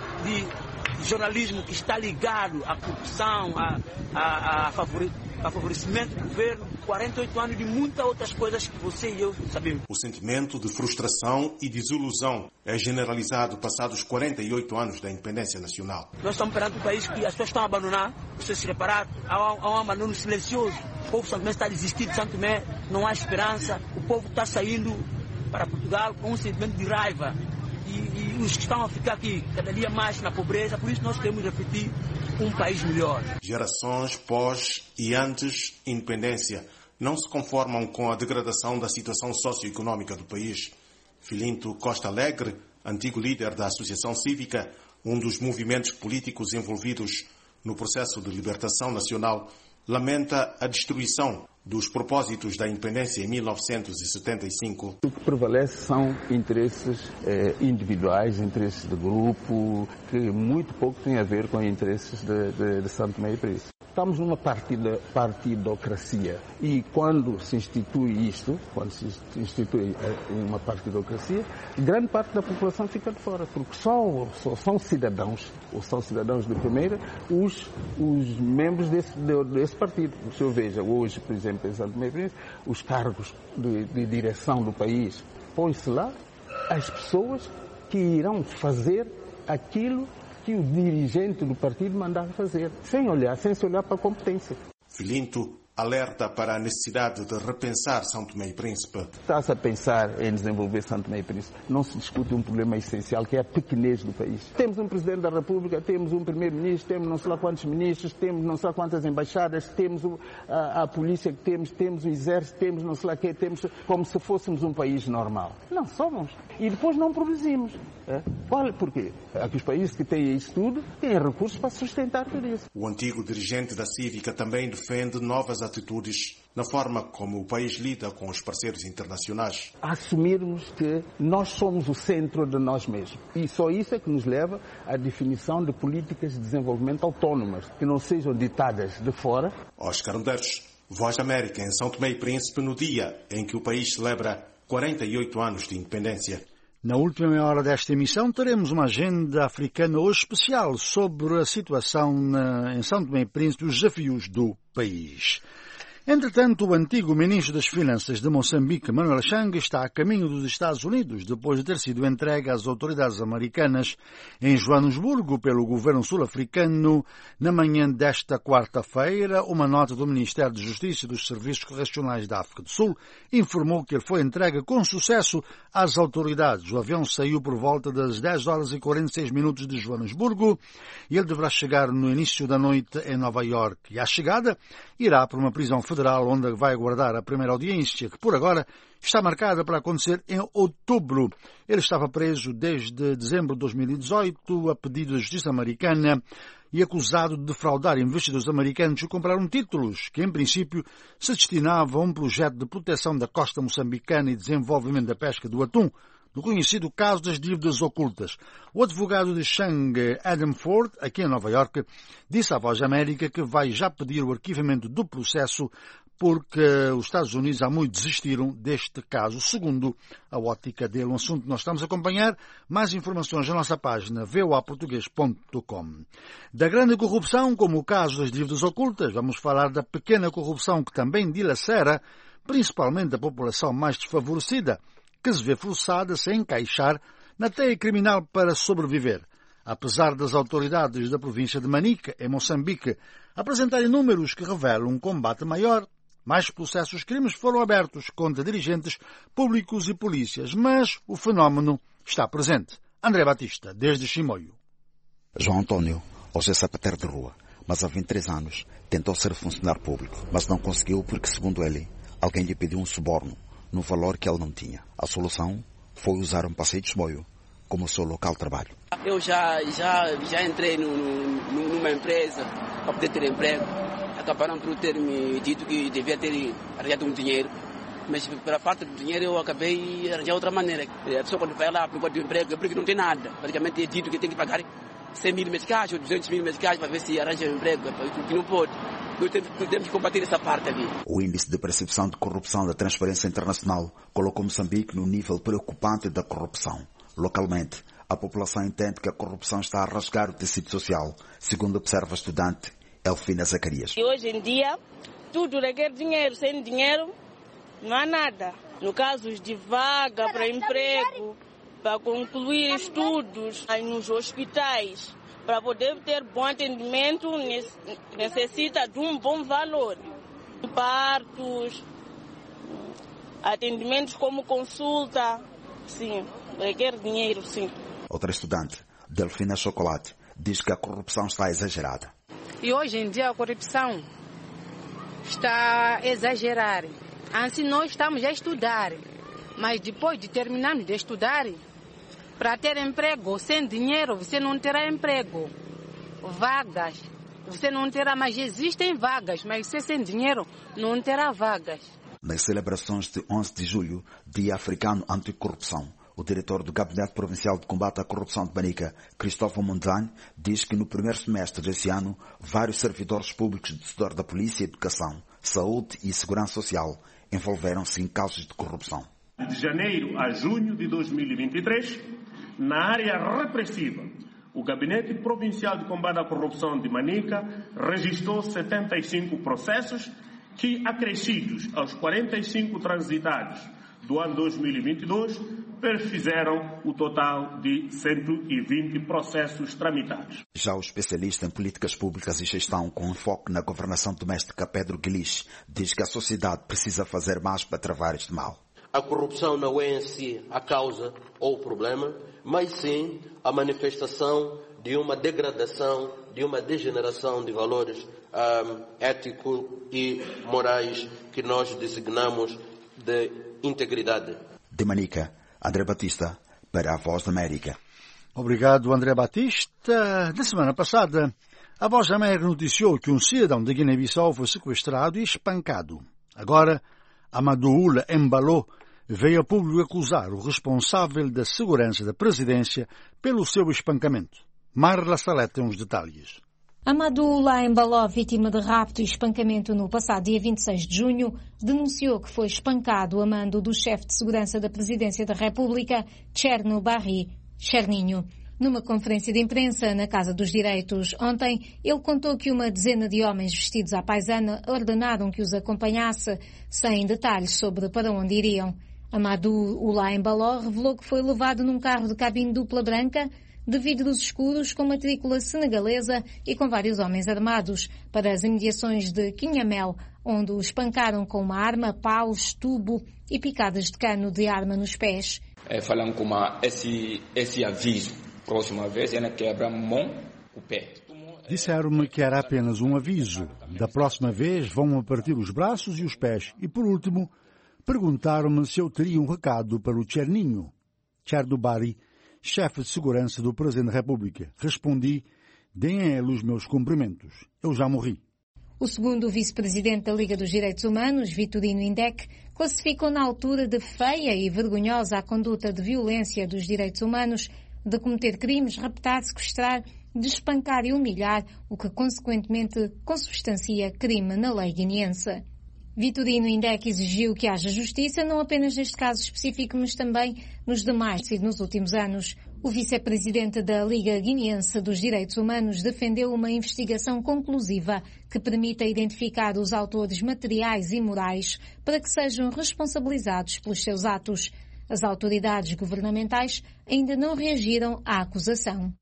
de jornalismo que está ligado à corrupção, a, a, a, favore, a favorecimento do governo, quarenta e oito anos de muitas outras coisas que você e eu sabemos. O sentimento de frustração e desilusão é generalizado passados quarenta e oito anos da independência nacional. Nós estamos perante um país que as pessoas estão a abandonar, vocês se repararam, há um abandono silencioso. O povo santomense está a desistir de Santo Tomé, não há esperança, o povo está saindo para Portugal com um sentimento de raiva. E, e os que estão a ficar aqui cada dia mais na pobreza, por isso nós queremos refletir um país melhor. Gerações pós e antes independência não se conformam com a degradação da situação socioeconómica do país. Filinto Costa Alegre, antigo líder da Associação Cívica, um dos movimentos políticos envolvidos no processo de libertação nacional, lamenta a destruição dos propósitos da independência em mil novecentos e setenta e cinco. O que prevalece são interesses eh, individuais, interesses de grupo, que muito pouco têm a ver com interesses de, de, de São Tomé e Príncipe. Estamos numa partida, partidocracia e quando se institui isto, quando se institui uma partidocracia, grande parte da população fica de fora, porque só, só são cidadãos, ou são cidadãos de primeira, os, os membros desse, desse partido. O senhor veja, hoje, por exemplo, em São Tomé e Príncipe, os cargos de, de direção do país, põe-se lá as pessoas que irão fazer aquilo que o dirigente do partido mandava fazer, sem olhar, sem se olhar para a competência. Filinto alerta para a necessidade de repensar São Tomé e Príncipe. Está-se a pensar em desenvolver São Tomé e Príncipe. Não se discute um problema essencial, que é a pequenez do país. Temos um Presidente da República, temos um Primeiro-Ministro, temos não sei lá quantos ministros, temos não sei lá quantas embaixadas, temos a, a polícia que temos, temos o exército, temos não sei lá o que, temos como se fôssemos um país normal. Não somos. E depois não produzimos. É? Qual, porquê? É que os países que têm isso tudo têm recursos para sustentar tudo isso. O antigo dirigente da Cívica também defende novas atitudes na forma como o país lida com os parceiros internacionais. Assumirmos que nós somos o centro de nós mesmos. E só isso é que nos leva à definição de políticas de desenvolvimento autónomas, que não sejam ditadas de fora. Oscar Medeiros, Voz da América, em São Tomé e Príncipe, no dia em que o país celebra quarenta e oito anos de independência. Na última meia hora desta emissão teremos uma agenda africana hoje especial sobre a situação na, em São Tomé e Príncipe e os desafios do país. Entretanto, o antigo ministro das Finanças de Moçambique, Manuel Chang, está a caminho dos Estados Unidos depois de ter sido entregue às autoridades americanas em Joanesburgo pelo governo sul-africano na manhã desta quarta-feira. Uma nota do Ministério de Justiça e dos Serviços Correcionais da África do Sul informou que ele foi entregue com sucesso às autoridades. O avião saiu por volta das dez horas e quarenta e seis minutos de Joanesburgo e ele deverá chegar no início da noite em Nova Iorque. E à chegada irá para uma prisão federal onde vai aguardar a primeira audiência, que por agora está marcada para acontecer em outubro. Ele estava preso desde dezembro de dois mil e dezoito a pedido da justiça americana e acusado de defraudar investidores americanos que compraram títulos que, em princípio, se destinavam a um projeto de proteção da costa moçambicana e desenvolvimento da pesca do atum do conhecido caso das dívidas ocultas. O advogado de Chang, Adam Ford, aqui em Nova Iorque, disse à Voz da América que vai já pedir o arquivamento do processo porque os Estados Unidos há muito desistiram deste caso, segundo a ótica dele. Um assunto que nós estamos a acompanhar. Mais informações na nossa página v o a português ponto com. Da grande corrupção, como o caso das dívidas ocultas, vamos falar da pequena corrupção que também dilacera, principalmente a população mais desfavorecida, que se vê forçada a se encaixar na teia criminal para sobreviver. Apesar das autoridades da província de Manica, em Moçambique, apresentarem números que revelam um combate maior, mais processos crimes foram abertos contra dirigentes públicos e polícias, mas o fenómeno está presente. André Batista, desde Chimoio. João Antônio, hoje é sapateiro de rua, mas há vinte e três anos tentou ser funcionário público, mas não conseguiu porque, segundo ele, alguém lhe pediu um suborno no valor que ele não tinha. A solução foi usar um passeio de Chimoio como seu local de trabalho. Eu já, já, já entrei no, no, numa empresa para poder ter emprego. Acabaram por ter me dito que devia ter arranjado um dinheiro, mas para a parte do dinheiro eu acabei de arranjar outra maneira. A pessoa quando vai lá para o emprego é porque não tem nada. Praticamente é dito que tem que pagar cem mil meticais ou duzentos mil meticais para ver se arranja um emprego, que não pode. Nós temos, temos que combater essa parte ali. O índice de percepção de corrupção da Transparência Internacional colocou Moçambique no nível preocupante da corrupção. Localmente, a população entende que a corrupção está a rasgar o tecido social, segundo observa a estudante Elfina Zacarias. E hoje em dia, tudo requer dinheiro. Sem dinheiro, não há nada. No caso de vaga para emprego, para concluir estudos nos hospitais, para poder ter bom atendimento, necessita de um bom valor. Partos, atendimentos como consulta, sim, requer dinheiro, sim. Outra estudante, Delfina Chocolate, diz que a corrupção está exagerada. E hoje em dia a corrupção está a exagerar. Assim nós estamos a estudar, mas depois de terminarmos de estudar, para ter emprego, sem dinheiro você não terá emprego. Vagas, você não terá, mas existem vagas, mas você sem dinheiro não terá vagas. Nas celebrações de onze de julho, Dia Africano Anticorrupção, o diretor do Gabinete Provincial de Combate à Corrupção de Manica, Cristóvão Monzani, diz que no primeiro semestre deste ano, vários servidores públicos do setor da Polícia, Educação, Saúde e Segurança Social envolveram-se em casos de corrupção. De janeiro a junho de dois mil e vinte e três, na área repressiva, o Gabinete Provincial de Combate à Corrupção de Manica registrou setenta e cinco processos que, acrescidos aos quarenta e cinco transitados do ano dois mil e vinte e dois, perfizeram o total de cento e vinte processos tramitados. Já o especialista em políticas públicas e gestão com enfoque na governação doméstica, Pedro Guilich, diz que a sociedade precisa fazer mais para travar este mal. A corrupção não é em si a causa ou o problema, mas sim a manifestação de uma degradação, de uma degeneração de valores um, éticos e morais que nós designamos de integridade. De Manica, André Batista, para a Voz da América. Obrigado, André Batista. Na semana passada, a Voz da América noticiou que um cidadão de Guiné-Bissau foi sequestrado e espancado. Agora, Amadoula Embalo veio a público acusar o responsável da segurança da presidência pelo seu espancamento. Marla Salete tem os detalhes. Amadoula Embalo, vítima de rapto e espancamento no passado dia vinte e seis de junho, denunciou que foi espancado a mando do chefe de segurança da Presidência da República, Cherno Barry Cherninho. Numa conferência de imprensa na Casa dos Direitos ontem, ele contou que uma dezena de homens vestidos à paisana ordenaram que os acompanhasse, sem detalhes sobre para onde iriam. Amadoula Embalo revelou que foi levado num carro de cabine dupla branca, de vidros escuros com matrícula senegalesa e com vários homens armados, para as imediações de Quinhamel, onde o espancaram com uma arma, paus, tubo e picadas de cano de arma nos pés. É, falando com uma, esse, esse aviso, próxima vez, ela quebra a mão, o pé. Disseram-me que era apenas um aviso. Da próxima vez vão partir os braços e os pés. E por último, perguntaram-me se eu teria um recado para o Cherninho, Cherno Barry, chefe de segurança do Presidente da República. Respondi, deem a ele os meus cumprimentos. Eu já morri. O segundo vice-presidente da Liga dos Direitos Humanos, Vitorino Indec, classificou na altura de feia e vergonhosa a conduta de violência dos direitos humanos, de cometer crimes, raptar, sequestrar, de espancar e humilhar, o que consequentemente consubstancia crime na lei guineense. Vitorino Indec exigiu que haja justiça não apenas neste caso específico, mas também nos demais e nos últimos anos. O vice-presidente da Liga Guineense dos Direitos Humanos defendeu uma investigação conclusiva que permita identificar os autores materiais e morais para que sejam responsabilizados pelos seus atos. As autoridades governamentais ainda não reagiram à acusação.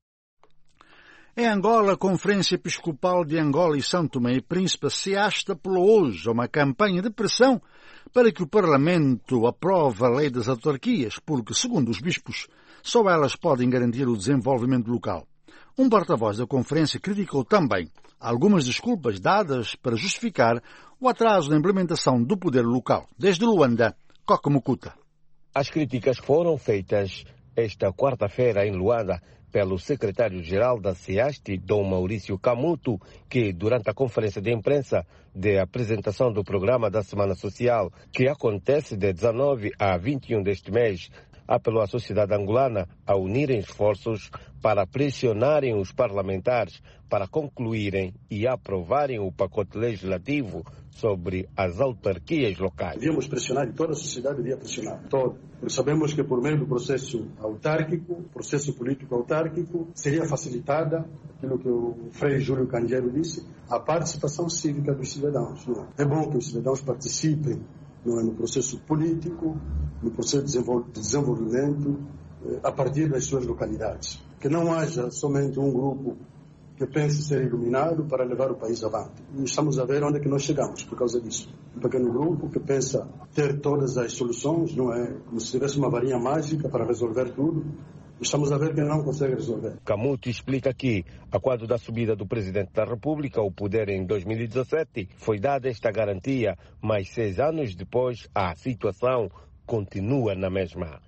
Em Angola, a Conferência Episcopal de Angola e São Tomé e Príncipe se apelou hoje a uma campanha de pressão para que o Parlamento aprove a lei das autarquias, porque, segundo os bispos, só elas podem garantir o desenvolvimento local. Um porta-voz da conferência criticou também algumas desculpas dadas para justificar o atraso na implementação do poder local. Desde Luanda, Coque Mukuta. As críticas foram feitas esta quarta-feira em Luanda pelo secretário-geral da SEASTI, Dom Maurício Camuto, que, durante a conferência de imprensa de apresentação do programa da Semana Social, que acontece de dezenove a vinte e um deste mês, apelou à sociedade angolana a unirem esforços para pressionarem os parlamentares para concluírem e aprovarem o pacote legislativo sobre as autarquias locais. Devíamos pressionar e toda a sociedade devia pressionar, toda. Porque sabemos que por meio do processo autárquico, processo político autárquico, seria facilitada, aquilo que o Frei Júlio Candeiro disse, a participação cívica dos cidadãos. Não é? É bom que os cidadãos participem, não é, no processo político, no processo de desenvolvimento, a partir das suas localidades. Que não haja somente um grupo que pense ser iluminado para levar o país avante. E estamos a ver onde é que nós chegamos por causa disso. Um pequeno grupo que pensa ter todas as soluções, não é? Como se tivesse uma varinha mágica para resolver tudo. Estamos a ver que não consegue resolver. Camuto explica que, a quando da subida do Presidente da República ao poder em dois mil e dezassete, foi dada esta garantia, mas seis anos depois a situação continua na mesma.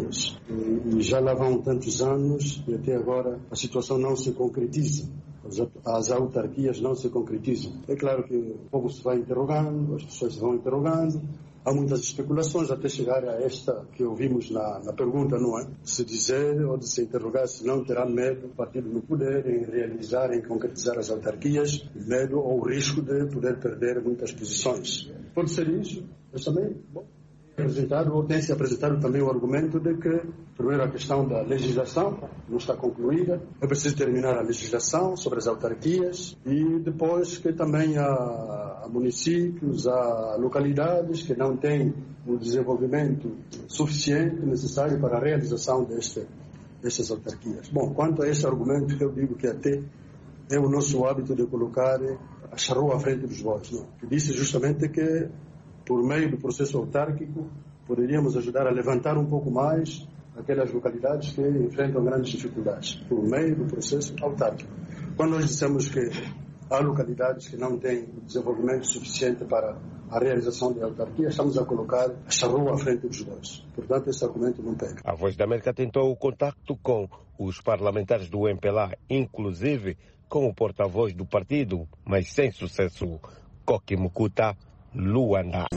E já lá vão tantos anos e até agora a situação não se concretiza. As autarquias não se concretizam. É claro que o povo se vai interrogando, as pessoas se vão interrogando. Há muitas especulações até chegar a esta que ouvimos na, na pergunta, não é? Se dizer ou de se interrogar se não terá medo o partido no poder em realizar, em concretizar as autarquias, medo ou risco de poder perder muitas posições. Pode ser isso, mas também, bom, apresentado, ou tem-se apresentado também o argumento de que, primeiro, a questão da legislação não está concluída, é preciso terminar a legislação sobre as autarquias e depois que também há, há municípios, há localidades que não têm o desenvolvimento suficiente necessário para a realização deste, destas autarquias. Bom, quanto a esse argumento, eu digo que até é o nosso hábito de colocar a charrua à frente dos bois, não? Que disse justamente que por meio do processo autárquico, poderíamos ajudar a levantar um pouco mais aquelas localidades que enfrentam grandes dificuldades, por meio do processo autárquico. Quando nós dissemos que há localidades que não têm desenvolvimento suficiente para a realização da autarquia, estamos a colocar a charrua à frente dos dois. Portanto, esse argumento não pega. A Voz da América tentou o contacto com os parlamentares do M P L A, inclusive com o porta-voz do partido, mas sem sucesso. Coque Mukuta, Luanda.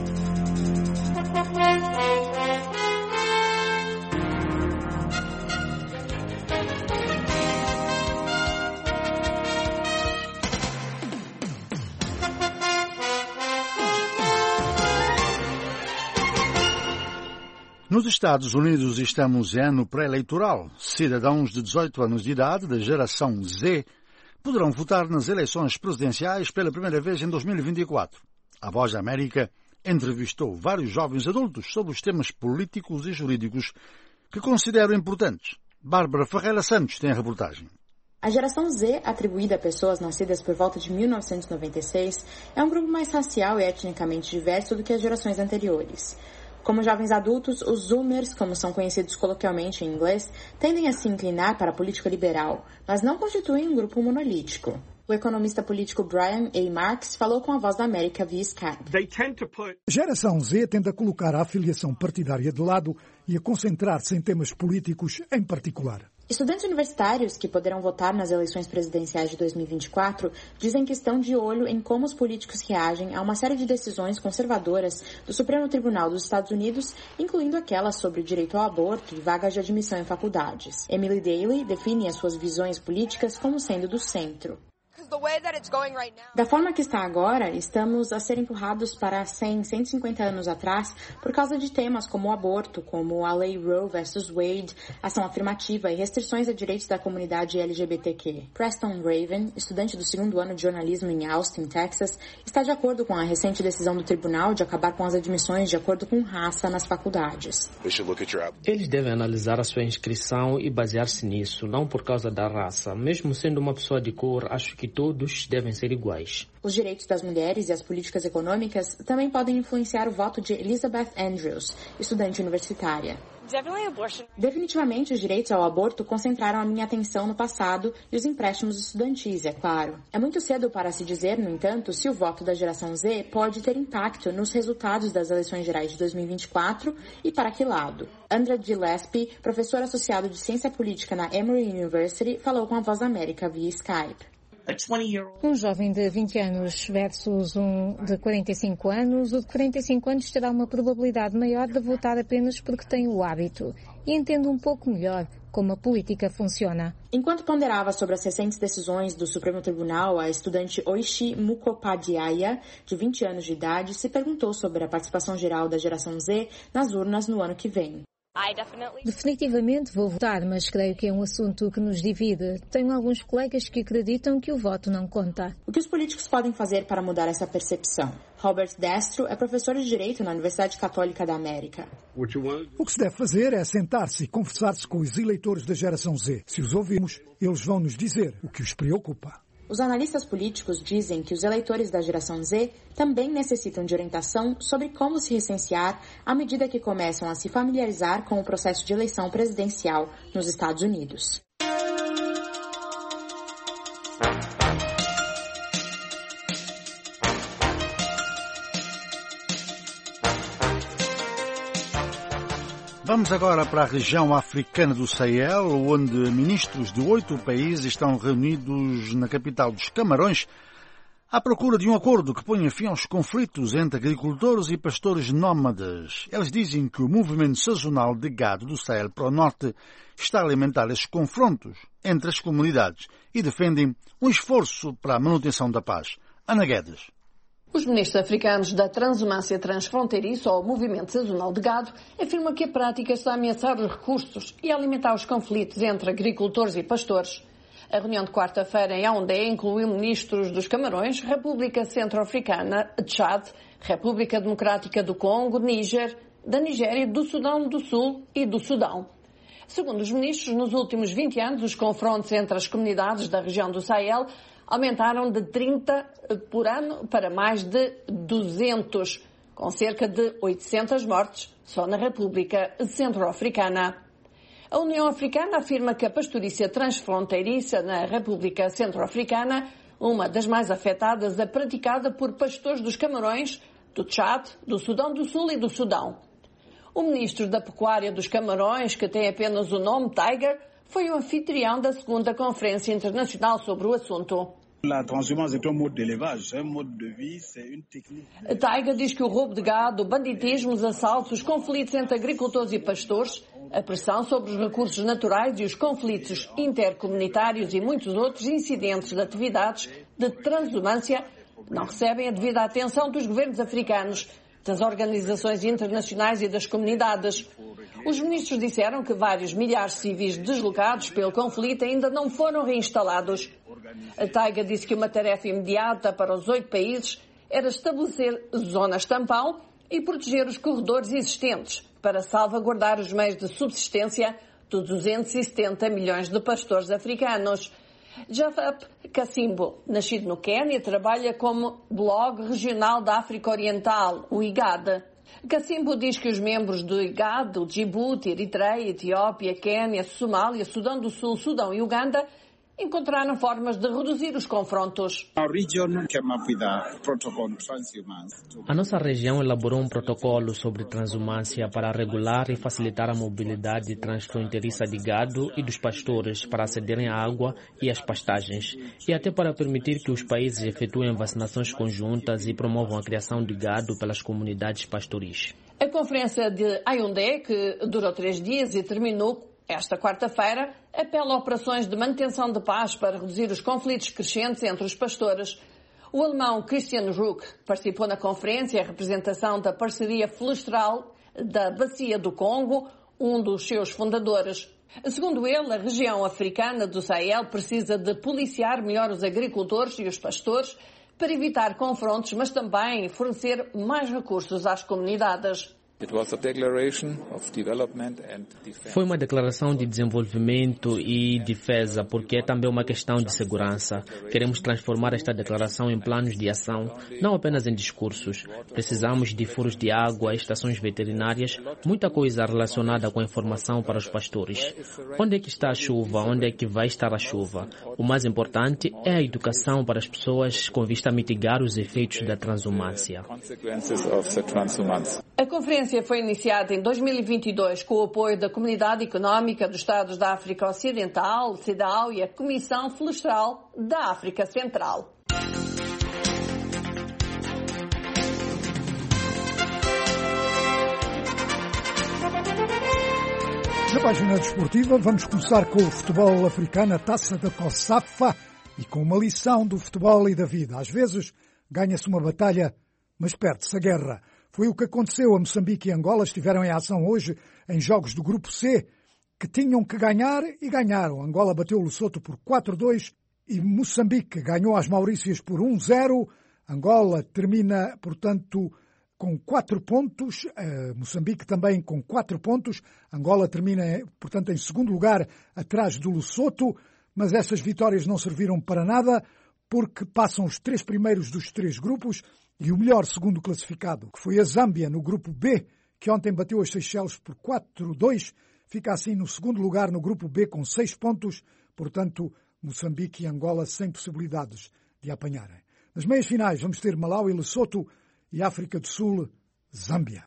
Nos Estados Unidos estamos em ano pré-eleitoral. Cidadãos de dezoito anos de idade, da geração Z, poderão votar nas eleições presidenciais pela primeira vez em dois mil e vinte e quatro. A Voz da América entrevistou vários jovens adultos sobre os temas políticos e jurídicos que consideram importantes. Bárbara Ferreira Santos tem a reportagem. A geração Z, atribuída a pessoas nascidas por volta de mil novecentos e noventa e seis, é um grupo mais racial e etnicamente diverso do que as gerações anteriores. Como jovens adultos, os Zoomers, como são conhecidos coloquialmente em inglês, tendem a se inclinar para a política liberal, mas não constituem um grupo monolítico. O economista político Brian A. Marks falou com a Voz da América via Skype. A geração Z tende a colocar a afiliação partidária de lado e a concentrar-se em temas políticos em particular. Estudantes universitários que poderão votar nas eleições presidenciais de dois mil e vinte e quatro dizem que estão de olho em como os políticos reagem a uma série de decisões conservadoras do Supremo Tribunal dos Estados Unidos, incluindo aquelas sobre direito ao aborto e vagas de admissão em faculdades. Emily Daly define as suas visões políticas como sendo do centro. Da forma que está agora, estamos a ser empurrados para cem, cento e cinquenta anos atrás por causa de temas como o aborto, como a lei Roe versus Wade, ação afirmativa e restrições a direitos da comunidade L G B T Q. Preston Raven, estudante do segundo ano de jornalismo em Austin, Texas, está de acordo com a recente decisão do tribunal de acabar com as admissões de acordo com raça nas faculdades. Eles devem analisar a sua inscrição e basear-se nisso, não por causa da raça. Mesmo sendo uma pessoa de cor, acho que todos devem ser iguais. Os direitos das mulheres e as políticas econômicas também podem influenciar o voto de Elizabeth Andrews, estudante universitária. Definitivamente, os direitos ao aborto concentraram a minha atenção no passado e os empréstimos estudantis, é claro. É muito cedo para se dizer, no entanto, se o voto da geração Z pode ter impacto nos resultados das eleições gerais de dois mil e vinte e quatro e para que lado. Andra Gillespie, professor associado de ciência política na Emory University, falou com a Voz da América via Skype. Um jovem de vinte anos versus um de quarenta e cinco anos, o de quarenta e cinco anos terá uma probabilidade maior de votar apenas porque tem o hábito e entende um pouco melhor como a política funciona. Enquanto ponderava sobre as recentes decisões do Supremo Tribunal, a estudante Oishi Mukhopadhyaya, de vinte anos de idade, se perguntou sobre a participação geral da geração Z nas urnas no ano que vem. Definitivamente vou votar, mas creio que é um assunto que nos divide. Tenho alguns colegas que acreditam que o voto não conta. O que os políticos podem fazer para mudar essa percepção? Robert Destro é professor de Direito na Universidade Católica da América. O que se deve fazer é sentar-se e conversar-se com os eleitores da geração Z. Se os ouvirmos, eles vão nos dizer o que os preocupa. Os analistas políticos dizem que os eleitores da geração Z também necessitam de orientação sobre como se recensear à medida que começam a se familiarizar com o processo de eleição presidencial nos Estados Unidos. Vamos agora para a região africana do Sahel, onde ministros de oito países estão reunidos na capital dos Camarões à procura de um acordo que ponha fim aos conflitos entre agricultores e pastores nómadas. Eles dizem que o movimento sazonal de gado do Sahel para o norte está a alimentar esses confrontos entre as comunidades e defendem um esforço para a manutenção da paz. Ana Guedes. Os ministros africanos da transumância transfronteiriça ou movimento sazonal de gado afirmam que a prática está a ameaçar os recursos e a alimentar os conflitos entre agricultores e pastores. A reunião de quarta-feira em Yaoundé incluiu ministros dos Camarões, República Centro-Africana, Tchad, República Democrática do Congo, Níger, da Nigéria, do Sudão do Sul e do Sudão. Segundo os ministros, nos últimos vinte anos, os confrontos entre as comunidades da região do Sahel aumentaram de trinta por ano para mais de duzentos, com cerca de oitocentas mortes só na República Centro-Africana. A União Africana afirma que a pastorícia transfronteiriça na República Centro-Africana, uma das mais afetadas, é praticada por pastores dos Camarões, do Tchad, do Sudão do Sul e do Sudão. O ministro da Pecuária dos Camarões, que tem apenas o nome Tiger, foi o anfitrião da segunda Conferência Internacional sobre o assunto. A transhumance est un mode d'élevage, un mode de vie, c'est une technique. A Taiga diz que o roubo de gado, o banditismo, os assaltos, os conflitos entre agricultores e pastores, a pressão sobre os recursos naturais e os conflitos intercomunitários e muitos outros incidentes de atividades de transhumância não recebem a devida atenção dos governos africanos, das organizações internacionais e das comunidades. Os ministros disseram que vários milhares de civis deslocados pelo conflito ainda não foram reinstalados. A Taiga disse que uma tarefa imediata para os oito países era estabelecer zonas tampão e proteger os corredores existentes para salvaguardar os meios de subsistência dos duzentos e setenta milhões de pastores africanos. Jafap Kassimbo, nascido no Quênia, trabalha como blog regional da África Oriental, o I G A D. Kassimbo diz que os membros do I G A D, Djibouti, Eritreia, Etiópia, Quênia, Somália, Sudão do Sul, Sudão e Uganda encontraram formas de reduzir os confrontos. A nossa região elaborou um protocolo sobre transumância para regular e facilitar a mobilidade transfronteiriça de gado e dos pastores para acederem à água e às pastagens, e até para permitir que os países efetuem vacinações conjuntas e promovam a criação de gado pelas comunidades pastoris. A conferência de Yaoundé, que durou três dias e terminou esta quarta-feira, apela a operações de manutenção de paz para reduzir os conflitos crescentes entre os pastores. O alemão Christian Ruck participou na conferência em representação da parceria florestal da Bacia do Congo, um dos seus fundadores. Segundo ele, a região africana do Sahel precisa de policiar melhor os agricultores e os pastores para evitar confrontos, mas também fornecer mais recursos às comunidades. Foi uma declaração de desenvolvimento e defesa, porque é também uma questão de segurança. Queremos transformar esta declaração em planos de ação, não apenas em discursos. Precisamos de furos de água, estações veterinárias, muita coisa relacionada com a informação para os pastores. Onde é que está a chuva? Onde é que vai estar a chuva? O mais importante é a educação para as pessoas com vista a mitigar os efeitos da transumância. A conferência foi iniciada em dois mil e vinte e dois com o apoio da Comunidade Económica dos Estados da África Ocidental, CEDAW, e a Comissão Florestal da África Central. Na página desportiva, vamos começar com o futebol africano, a Taça da COSAFA, e com uma lição do futebol e da vida. Às vezes ganha-se uma batalha, mas perde-se a guerra. Foi o que aconteceu a Moçambique e Angola. Estiveram em ação hoje em jogos do Grupo C, que tinham que ganhar e ganharam. Angola bateu o Lesoto por quatro a dois e Moçambique ganhou as Maurícias por um a zero. Angola termina, portanto, com quatro pontos. Uh, Moçambique também com quatro pontos. Angola termina, portanto, em segundo lugar, atrás do Lesoto. Mas essas vitórias não serviram para nada, porque passam os três primeiros dos três grupos. E o melhor segundo classificado, que foi a Zâmbia, no grupo B, que ontem bateu as Seychelles por quatro a dois, fica assim no segundo lugar no grupo B com seis pontos. Portanto, Moçambique e Angola sem possibilidades de apanharem. Nas meias finais vamos ter Malawi, Lesoto e África do Sul, Zâmbia.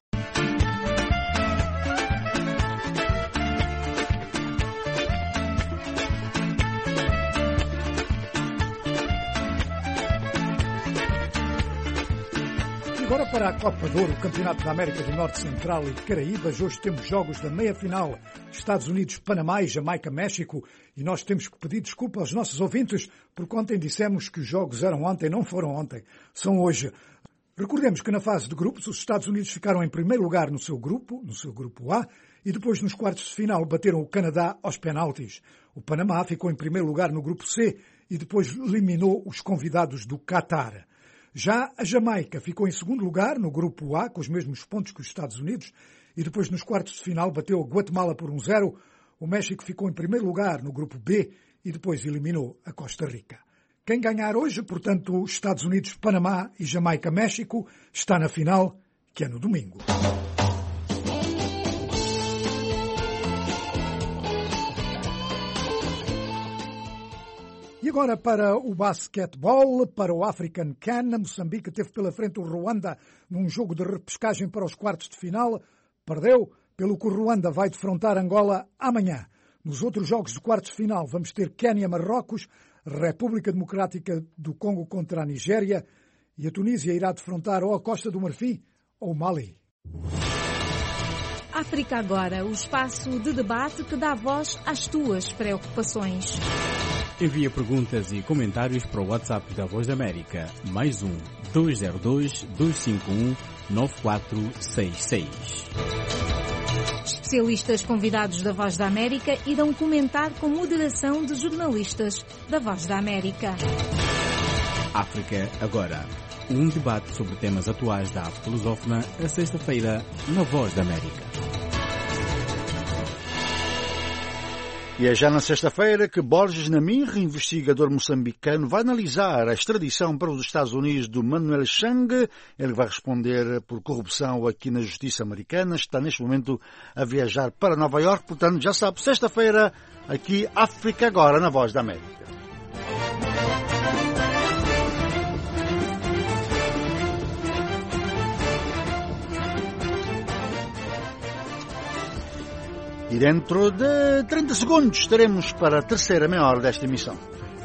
Agora para a Copa de Ouro, o Campeonato da América do Norte, Central e Caraíbas. Hoje temos jogos da meia-final, Estados Unidos, Panamá e Jamaica, México. E nós temos que pedir desculpa aos nossos ouvintes, porque ontem dissemos que os jogos eram ontem, não foram ontem, são hoje. Recordemos que na fase de grupos, os Estados Unidos ficaram em primeiro lugar no seu grupo, no seu grupo A, e depois nos quartos de final bateram o Canadá aos penaltis. O Panamá ficou em primeiro lugar no grupo C e depois eliminou os convidados do Qatar. Já a Jamaica ficou em segundo lugar no grupo A, com os mesmos pontos que os Estados Unidos, e depois nos quartos de final bateu a Guatemala por um a zero. O México ficou em primeiro lugar no grupo B e depois eliminou a Costa Rica. Quem ganhar hoje, portanto, Estados Unidos, Panamá e Jamaica, México, está na final, que é no domingo. E agora para o basquetebol, para o African CAN. Moçambique teve pela frente o Ruanda num jogo de repescagem para os quartos de final. Perdeu, pelo que o Ruanda vai defrontar Angola amanhã. Nos outros jogos de quartos de final vamos ter Quénia, Marrocos, República Democrática do Congo contra a Nigéria e a Tunísia irá defrontar ou a Costa do Marfim ou o Mali. África Agora, o espaço de debate que dá voz às tuas preocupações. Envia perguntas e comentários para o WhatsApp da Voz da América, mais um, dois zero dois, dois cinco um, nove quatro seis seis. Especialistas convidados da Voz da América irão comentar com moderação de jornalistas da Voz da América. África Agora, um debate sobre temas atuais da África lusófona, a sexta-feira, na Voz da América. E é já na sexta-feira que Borges Namir, investigador moçambicano, vai analisar a extradição para os Estados Unidos do Manuel Chang. Ele vai responder por corrupção aqui na Justiça Americana. Está neste momento a viajar para Nova Iorque. Portanto, já sabe, sexta-feira, aqui África Agora, na Voz da América. E dentro de trinta segundos estaremos para a terceira meia hora desta emissão.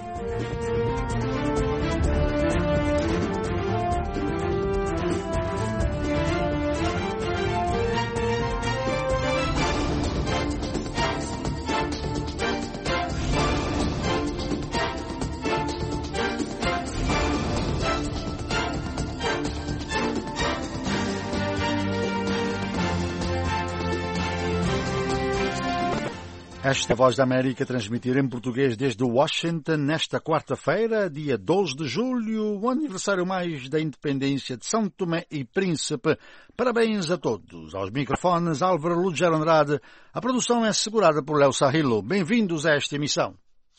Esta é a Voz da América, transmitir em português desde Washington nesta quarta-feira, dia doze de julho, o aniversário mais da independência de São Tomé e Príncipe. Parabéns a todos. Aos microfones, Álvaro Lugero Andrade. A produção é assegurada por Léo Sahilo. Bem-vindos a esta emissão.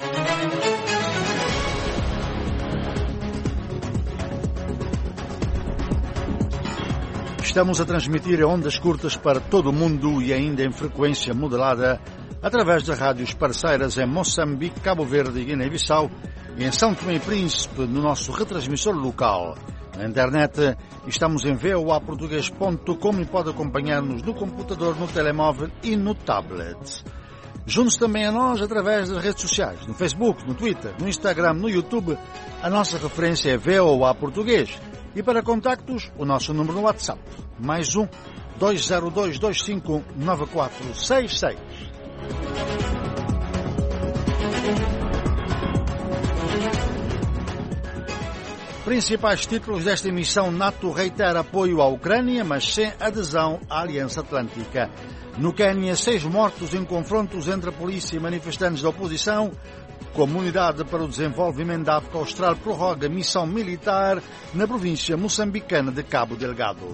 Estamos a transmitir em ondas curtas para todo o mundo e ainda em frequência modulada através de rádios parceiras em Moçambique, Cabo Verde e Guiné-Bissau e em São Tomé e Príncipe no nosso retransmissor local. Na internet estamos em v o a português ponto com e pode acompanhar-nos no computador, no telemóvel e no tablet. Junte-se também a nós através das redes sociais, no Facebook, no Twitter, no Instagram, no YouTube. A nossa referência é V O A Português. E para contactos, o nosso número no WhatsApp, mais um dois zero dois dois cinco nove quatro seis seis. Principais títulos desta emissão: NATO reitera apoio à Ucrânia, mas sem adesão à Aliança Atlântica. No Quênia, seis mortos em confrontos entre a polícia e manifestantes da oposição. Comunidade para o Desenvolvimento da África Austral prorroga missão militar na província moçambicana de Cabo Delgado.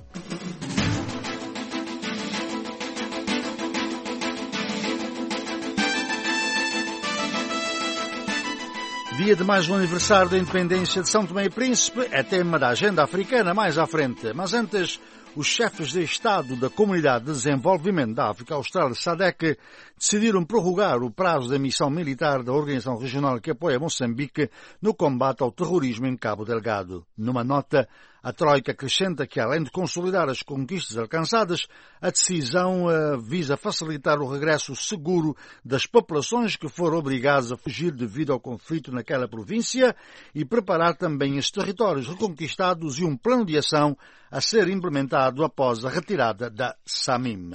Dia de mais um aniversário da independência de São Tomé e Príncipe é tema da agenda africana mais à frente. Mas antes, os chefes de Estado da Comunidade de Desenvolvimento da África Austral, SADC, decidiram prorrogar o prazo da missão militar da organização regional que apoia Moçambique no combate ao terrorismo em Cabo Delgado. Numa nota, a Troika acrescenta que, além de consolidar as conquistas alcançadas, a decisão uh, visa facilitar o regresso seguro das populações que foram obrigadas a fugir devido ao conflito naquela província e preparar também os territórios reconquistados e um plano de ação a ser implementado após a retirada da SAMIM.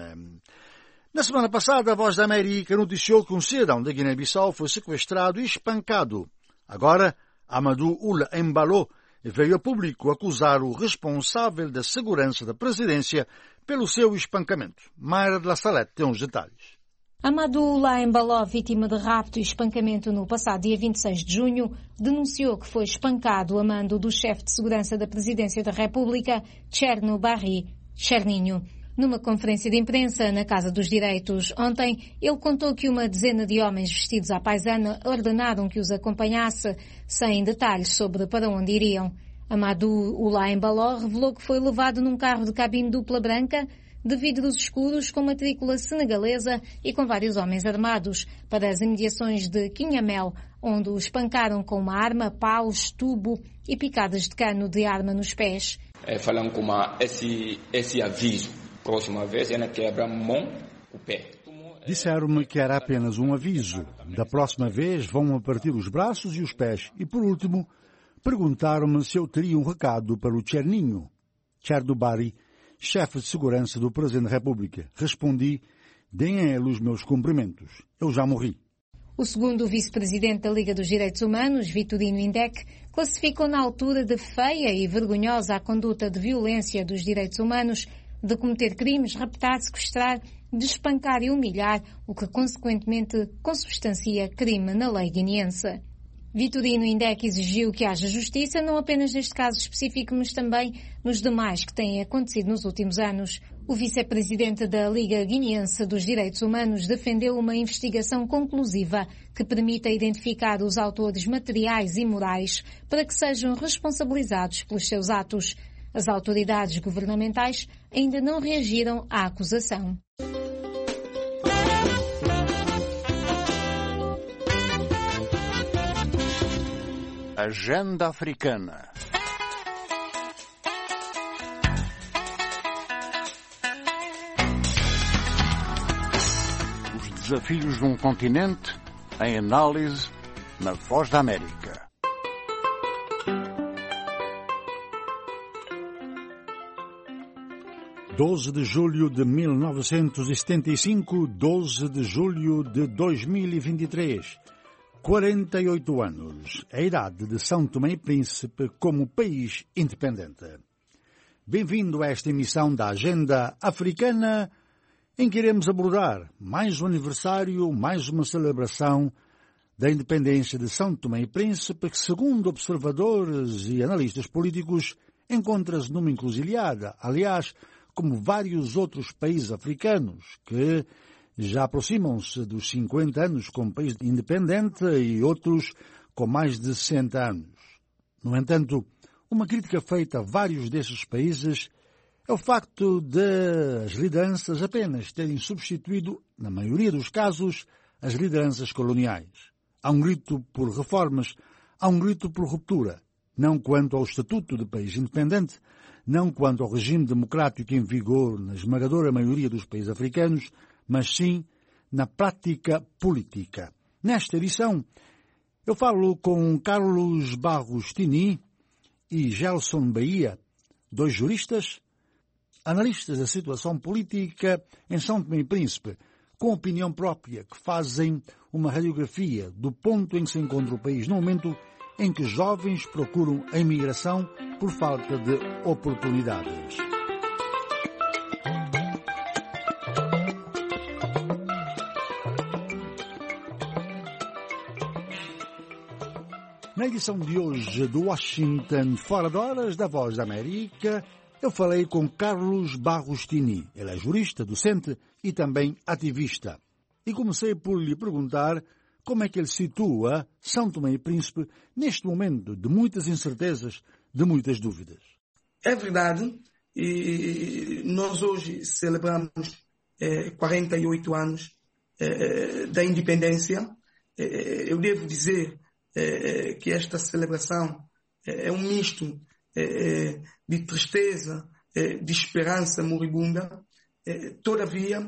Na semana passada, a Voz da América noticiou que um cidadão da Guiné-Bissau foi sequestrado e espancado. Agora, Amadou Oula Embalo veio a público acusar o responsável da segurança da presidência pelo seu espancamento. Mayra de la Salette tem uns detalhes. Amadou Oula Embalo, vítima de rapto e espancamento no passado dia vinte e seis de junho, denunciou que foi espancado a mando do chefe de segurança da presidência da República, Cherno Barry Cherninho. Numa conferência de imprensa na Casa dos Direitos ontem, ele contou que uma dezena de homens vestidos à paisana ordenaram que os acompanhasse, sem detalhes sobre para onde iriam. Amadou Oula Embalo revelou que foi levado num carro de cabine dupla branca, de vidros escuros com matrícula senegalesa e com vários homens armados, para as imediações de Quinhamel, onde o espancaram com uma arma, paus, tubo e picadas de cano de arma nos pés. É, falando com uma, esse, esse aviso. Próxima vez, ela quebra a mão, o pé. Disseram-me que era apenas um aviso. Da próxima vez vão a partir os braços e os pés. E, por último, perguntaram-me se eu teria um recado para o Cherninho, Cherno Barry, chefe de segurança do Presidente da República. Respondi, deem a ele os meus cumprimentos. Eu já morri. O segundo vice-presidente da Liga dos Direitos Humanos, Vitorino Indec, classificou na altura de feia e vergonhosa a conduta de violência dos direitos humanos, de cometer crimes, raptar, sequestrar, de espancar e humilhar, o que consequentemente consubstancia crime na lei guineense. Vitorino Indec exigiu que haja justiça não apenas neste caso específico, mas também nos demais que têm acontecido nos últimos anos. O vice-presidente da Liga Guineense dos Direitos Humanos defendeu uma investigação conclusiva que permita identificar os autores materiais e morais para que sejam responsabilizados pelos seus atos. As autoridades governamentais ainda não reagiram à acusação. Agenda Africana. desafios de um continente em análise na Voz da América. doze de julho de mil novecentos e setenta e cinco, doze de julho de dois mil e vinte e três. quarenta e oito anos, a idade de São Tomé e Príncipe como país independente. Bem-vindo a esta emissão da Agenda Africana, em que iremos abordar mais um aniversário, mais uma celebração da independência de São Tomé e Príncipe, que, segundo observadores e analistas políticos, encontra-se numa encruzilhada, aliás, como vários outros países africanos que já aproximam-se dos cinquenta anos como país independente e outros com mais de sessenta anos. No entanto, uma crítica feita a vários desses países é o facto de as lideranças apenas terem substituído, na maioria dos casos, as lideranças coloniais. Há um grito por reformas, há um grito por ruptura, não quanto ao estatuto de país independente, não quanto ao regime democrático em vigor na esmagadora maioria dos países africanos, mas sim na prática política. Nesta edição, eu falo com Carlos Barros Tini e Gelson Bahia, dois juristas, analistas da situação política em São Tomé e Príncipe, com opinião própria, que fazem uma radiografia do ponto em que se encontra o país no momento em que jovens procuram a imigração por falta de oportunidades. Na edição de hoje do Washington Fora de Horas da Voz da América, eu falei com Carlos Barros Tini. Ele é jurista, docente e também ativista. E comecei por lhe perguntar como é que ele situa São Tomé e Príncipe neste momento de muitas incertezas, de muitas dúvidas. É verdade, e nós hoje celebramos eh, quarenta e oito anos eh, da independência. Eh, eu devo dizer eh, que esta celebração eh, é um misto eh, de tristeza, eh, de esperança moribunda. Eh, todavia,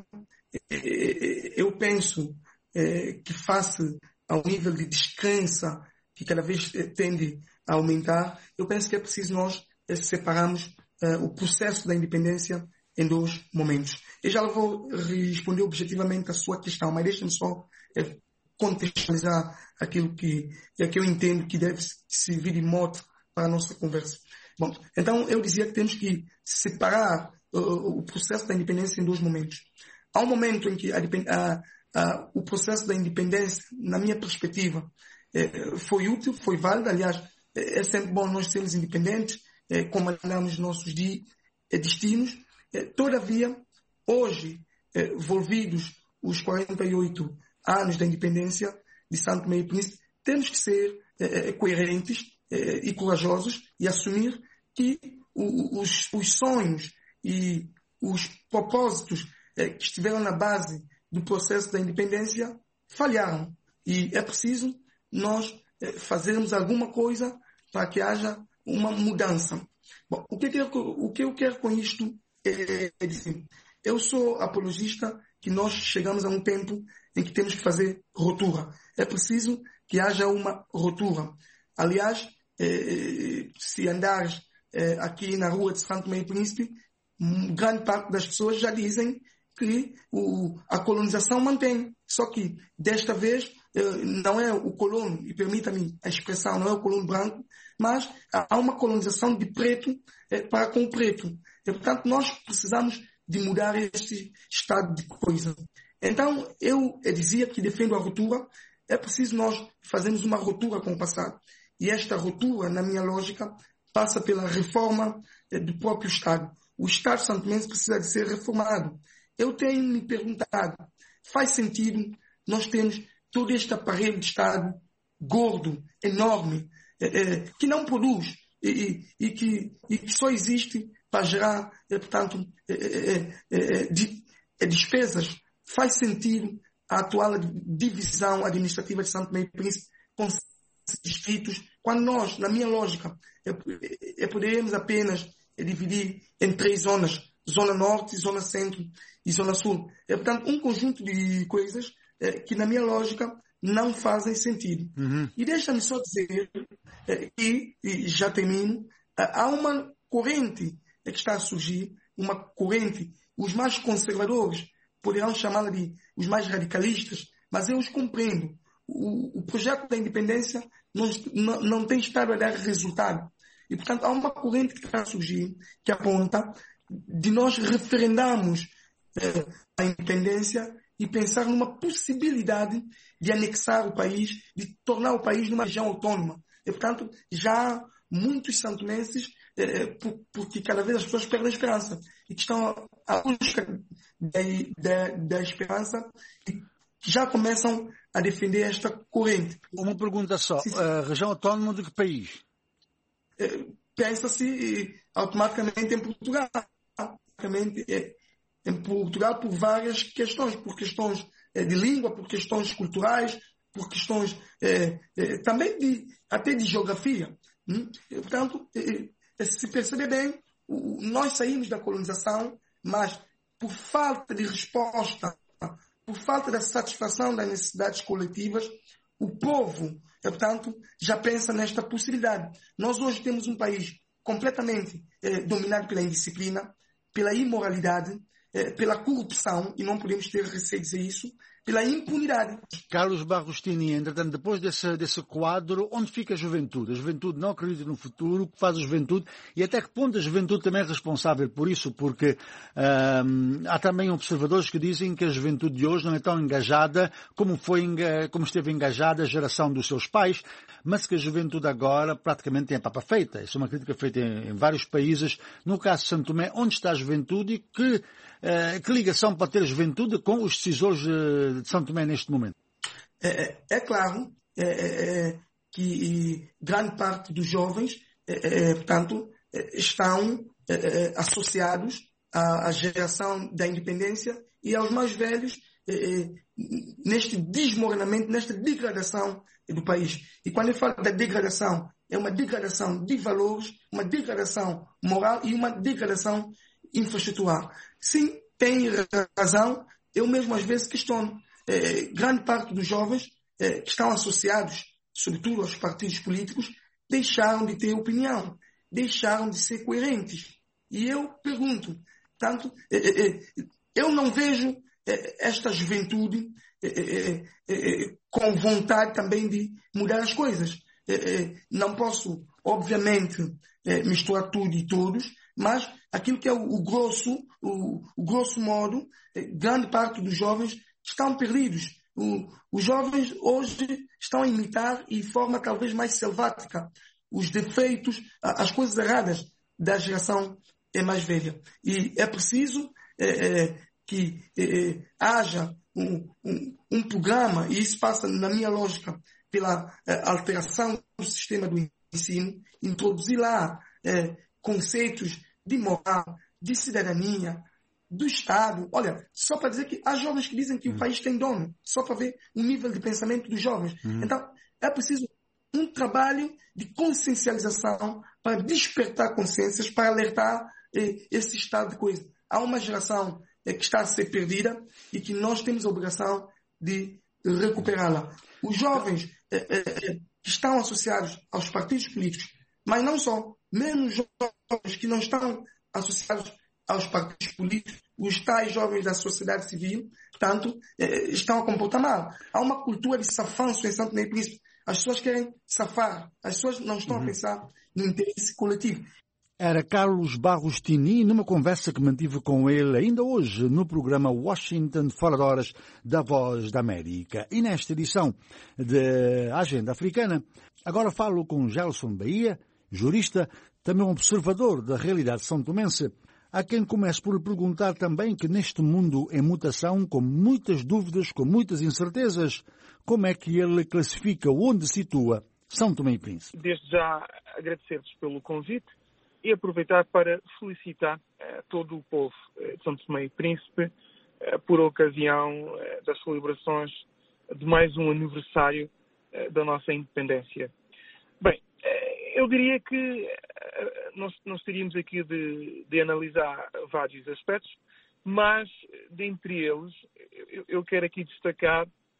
eh, eu penso que face ao nível de descrença que cada vez tende a aumentar, eu penso que é preciso nós separarmos uh, o processo da independência em dois momentos. Eu já vou responder objetivamente a sua questão, mas deixe-me só uh, contextualizar aquilo que, que eu entendo que deve servir de mote para a nossa conversa. Bom, então eu dizia que temos que separar uh, o processo da independência em dois momentos. Há um momento em que a, a Uh, o processo da independência, na minha perspectiva, eh, foi útil, foi válido. Aliás, é sempre bom nós sermos independentes, eh, comandamos nossos di, eh, destinos. Eh, todavia, hoje, eh, envolvidos os quarenta e oito anos da independência de São Tomé e Príncipe, temos que ser eh, coerentes eh, e corajosos e assumir que o, os, os sonhos e os propósitos eh, que estiveram na base do processo da independência falharam. E é preciso nós eh, fazermos alguma coisa para que haja uma mudança. Bom, o que, que, eu, o que eu quero com isto é, é dizer, eu sou apologista que nós chegamos a um tempo em que temos que fazer ruptura. É preciso que haja uma ruptura. Aliás, eh, se andares eh, aqui na rua de São Tomé e Príncipe, grande parte das pessoas já dizem que o, a colonização mantém. Só que, desta vez, eh, não é o colono, e permita-me a expressão, não é o colono branco, mas há uma colonização de preto eh, para com o preto. E, portanto, nós precisamos de mudar este estado de coisa. Então, eu, eu dizia que defendo a ruptura. É preciso nós fazermos uma ruptura com o passado. E esta ruptura, na minha lógica, passa pela reforma eh, do próprio Estado. O Estado santomense precisa de ser reformado. Eu tenho me perguntado, faz sentido nós temos todo este aparelho de Estado gordo, enorme, eh, eh, que não produz e, e, que, e que só existe para gerar, eh, portanto, eh, eh, eh, de, eh, despesas? Faz sentido a atual divisão administrativa de São Tomé e Príncipe com distritos, quando nós, na minha lógica, eh, eh, poderíamos apenas eh, dividir em três zonas, Zona Norte, Zona Centro e Zona Sul. É, portanto, um conjunto de coisas eh, que, na minha lógica, não fazem sentido. Uhum. E deixa-me só dizer eh, que, e já termino, eh, há uma corrente que está a surgir, uma corrente, os mais conservadores poderão chamá-la de os mais radicalistas, mas eu os compreendo. O, o projeto da independência não, não, não tem estado a dar resultado. E, portanto, há uma corrente que está a surgir que aponta de nós referendarmos eh, a independência e pensar numa possibilidade de anexar o país, de tornar o país numa região autônoma. E, portanto, já há muitos santomenses, eh, por, porque cada vez as pessoas perdem a esperança e que estão à busca da, da, da esperança e já começam a defender esta corrente. Uma pergunta só. A região autónoma de que país? Eh, pensa-se automaticamente em Portugal. Automaticamente, eh, em Portugal por várias questões, por questões eh, de língua, por questões culturais, por questões eh, eh, também de, até de geografia. Hum? E, portanto, eh, eh, se percebe bem, o, nós saímos da colonização, mas por falta de resposta, por falta da satisfação das necessidades coletivas, o povo, eh, portanto, já pensa nesta possibilidade. Nós hoje temos um país completamente eh, dominado pela indisciplina, pela imoralidade, pela corrupção, e não podemos ter receio de dizer isso, pela impunidade. Carlos Barrostini, entretanto, depois desse, desse quadro, onde fica a juventude? A juventude não acredita no futuro, o que faz a juventude, e até que ponto a juventude também é responsável por isso, porque hum, há também observadores que dizem que a juventude de hoje não é tão engajada como, foi, como esteve engajada a geração dos seus pais, mas que a juventude agora praticamente tem a papa feita. Isso é uma crítica feita em, em vários países. No caso de Santo Tomé, onde está a juventude e que, uh, que ligação pode ter a juventude com os decisores uh, de São Tomé neste momento? É, é claro é, é, que grande parte dos jovens, é, é, portanto, estão é, associados à, à geração da independência e aos mais velhos é, neste desmoronamento, nesta degradação do país. E quando eu falo da degradação, é uma degradação de valores, uma degradação moral e uma degradação infraestrutural. Sim, tem razão, eu mesmo às vezes questiono. Eh, grande parte dos jovens eh, que estão associados, sobretudo aos partidos políticos, deixaram de ter opinião, deixaram de ser coerentes. E eu pergunto, tanto, eh, eh, eu não vejo eh, esta juventude eh, eh, eh, com vontade também de mudar as coisas. Eh, eh, não posso, obviamente, eh, misturar tudo e todos, mas aquilo que é o, o grosso, o, o grosso modo, eh, grande parte dos jovens estão perdidos. O, os jovens hoje estão a imitar e de forma talvez mais selvática os defeitos, as coisas erradas da geração mais velha. E é preciso é, é, que é, haja um, um, um programa, e isso passa, na minha lógica, pela é, alteração do sistema do ensino, introduzir lá é, conceitos de moral, de cidadania, do Estado. Olha, só para dizer que há jovens que dizem que uhum. o país tem dono, só para ver o nível de pensamento dos jovens. Uhum. Então, é preciso um trabalho de consciencialização para despertar consciências, para alertar eh, esse estado de coisa. Há uma geração eh, que está a ser perdida e que nós temos a obrigação de recuperá-la. Os jovens eh, eh, que estão associados aos partidos políticos, mas não só, menos jovens que não estão associados aos partidos políticos, os tais jovens da sociedade civil, portanto, eh, estão a comportar mal. Há uma cultura de safanço em Santo Tomé e Príncipe. As pessoas querem safar, as pessoas não estão uhum. a pensar no interesse coletivo. Era Carlos Barrostini, numa conversa que mantive com ele ainda hoje no programa Washington Fora de Horas da Voz da América. E nesta edição de Agenda Africana, agora falo com Gelson Bahia, jurista, também um observador da realidade são-tomense, a quem começo por lhe perguntar também que neste mundo em mutação, com muitas dúvidas, com muitas incertezas, como é que ele classifica, onde situa São Tomé e Príncipe? Desde já agradecer-vos pelo convite e aproveitar para felicitar uh, todo o povo uh, de São Tomé e Príncipe uh, por ocasião uh, das celebrações de mais um aniversário uh, da nossa independência. Bem, uh, eu diria que uh, nós, nós teríamos aqui de, de analisar vários aspectos, mas dentre eles eu, eu quero aqui destacar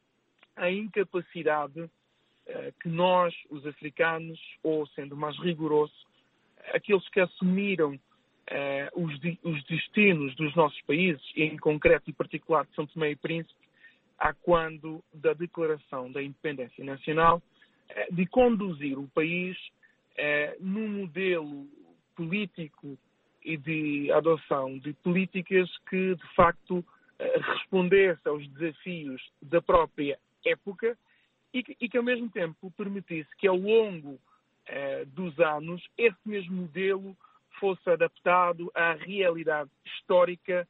a incapacidade que nós, os africanos, ou sendo mais rigoroso, aqueles que assumiram os, os destinos dos nossos países, em concreto e particular de São Tomé e Príncipe, a quando da declaração da independência nacional, de conduzir o país num modelo político e de adoção de políticas que, de facto, respondesse aos desafios da própria época e que, e que ao mesmo tempo, permitisse que, ao longo dos anos, esse mesmo modelo fosse adaptado à realidade histórica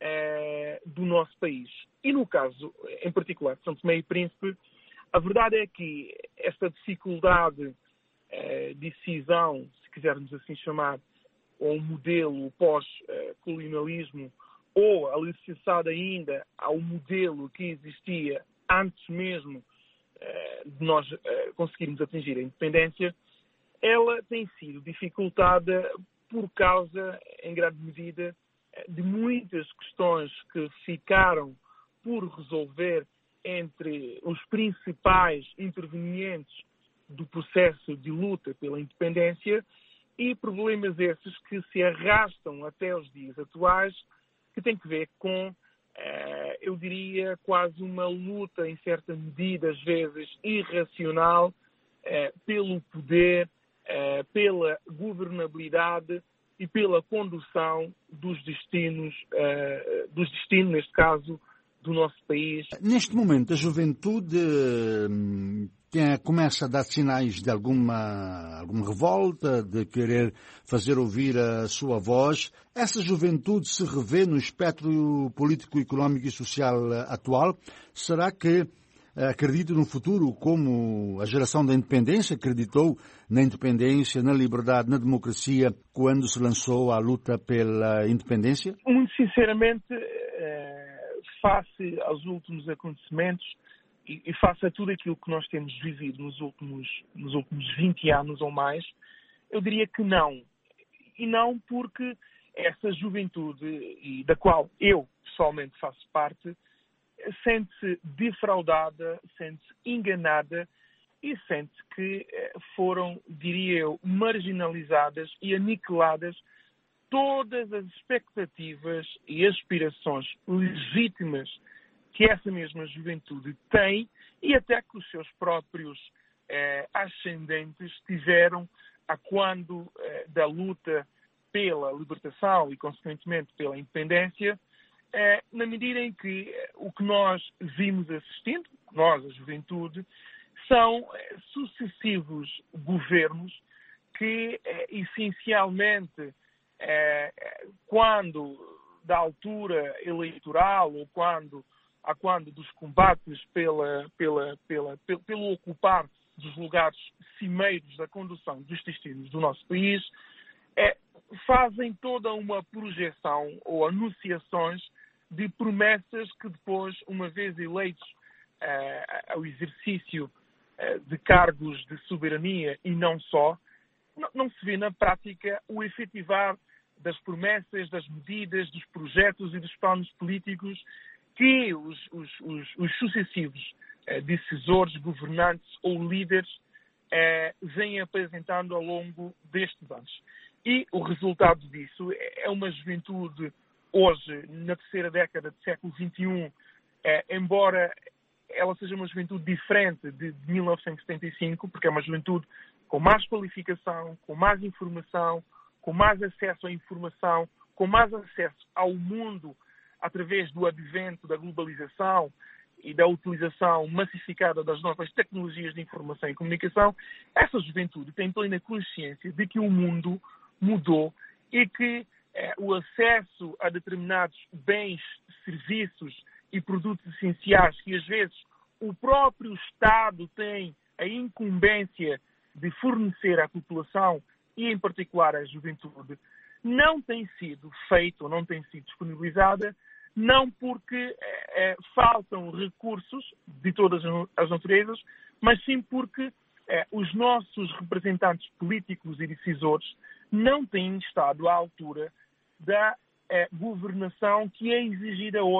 do nosso país. E no caso, em particular, de São Tomé e Príncipe, a verdade é que esta dificuldade de decisão, se quisermos assim chamar, ou um modelo pós-colonialismo, ou alicerçada ainda ao modelo que existia antes mesmo de nós conseguirmos atingir a independência, ela tem sido dificultada por causa, em grande medida, de muitas questões que ficaram por resolver entre os principais intervenientes do processo de luta pela independência e problemas esses que se arrastam até os dias atuais, que têm que ver com, eu diria, quase uma luta, em certa medida, às vezes irracional, pelo poder, pela governabilidade e pela condução dos destinos, dos destinos, neste caso, do nosso país. Neste momento, a juventude tem, começa a dar sinais de alguma, alguma revolta, de querer fazer ouvir a sua voz. Essa juventude se revê no espectro político, económico e social atual? Será que acredita no futuro como a geração da independência acreditou na independência, na liberdade, na democracia, quando se lançou a luta pela independência? Muito sinceramente, face aos últimos acontecimentos e face a tudo aquilo que nós temos vivido nos últimos, nos últimos vinte anos ou mais, eu diria que não. E não porque essa juventude, e da qual eu pessoalmente faço parte, sente-se defraudada, sente-se enganada e sente que foram, diria eu, marginalizadas e aniquiladas todas as expectativas e aspirações legítimas que essa mesma juventude tem e até que os seus próprios eh, ascendentes tiveram a quando eh, da luta pela libertação e, consequentemente, pela independência, eh, na medida em que eh, o que nós vimos assistindo, nós, a juventude, são eh, sucessivos governos que, eh, essencialmente, eh, quando da altura eleitoral ou quando a quando dos combates pela, pela, pela, pelo, pelo ocupar dos lugares cimeiros da condução dos destinos do nosso país, é, fazem toda uma projeção ou anunciações de promessas que depois, uma vez eleitos é, ao exercício é, de cargos de soberania e não só, não, não se vê na prática o efetivar das promessas, das medidas, dos projetos e dos planos políticos que os, os, os, os sucessivos eh, decisores, governantes ou líderes eh, vêm apresentando ao longo destes anos. E o resultado disso é uma juventude hoje, na terceira década do século vinte e um, eh, embora ela seja uma juventude diferente de, de mil novecentos e setenta e cinco, porque é uma juventude com mais qualificação, com mais informação, com mais acesso à informação, com mais acesso ao mundo através do advento da globalização e da utilização massificada das novas tecnologias de informação e comunicação, essa juventude tem plena consciência de que o mundo mudou e que eh, o acesso a determinados bens, serviços e produtos essenciais que às vezes o próprio Estado tem a incumbência de fornecer à população e em particular à juventude, não tem sido feito ou não tem sido disponibilizada, não porque eh, faltam recursos de todas as naturezas, mas sim porque eh, os nossos representantes políticos e decisores não têm estado à altura da eh, governação que é exigida hoje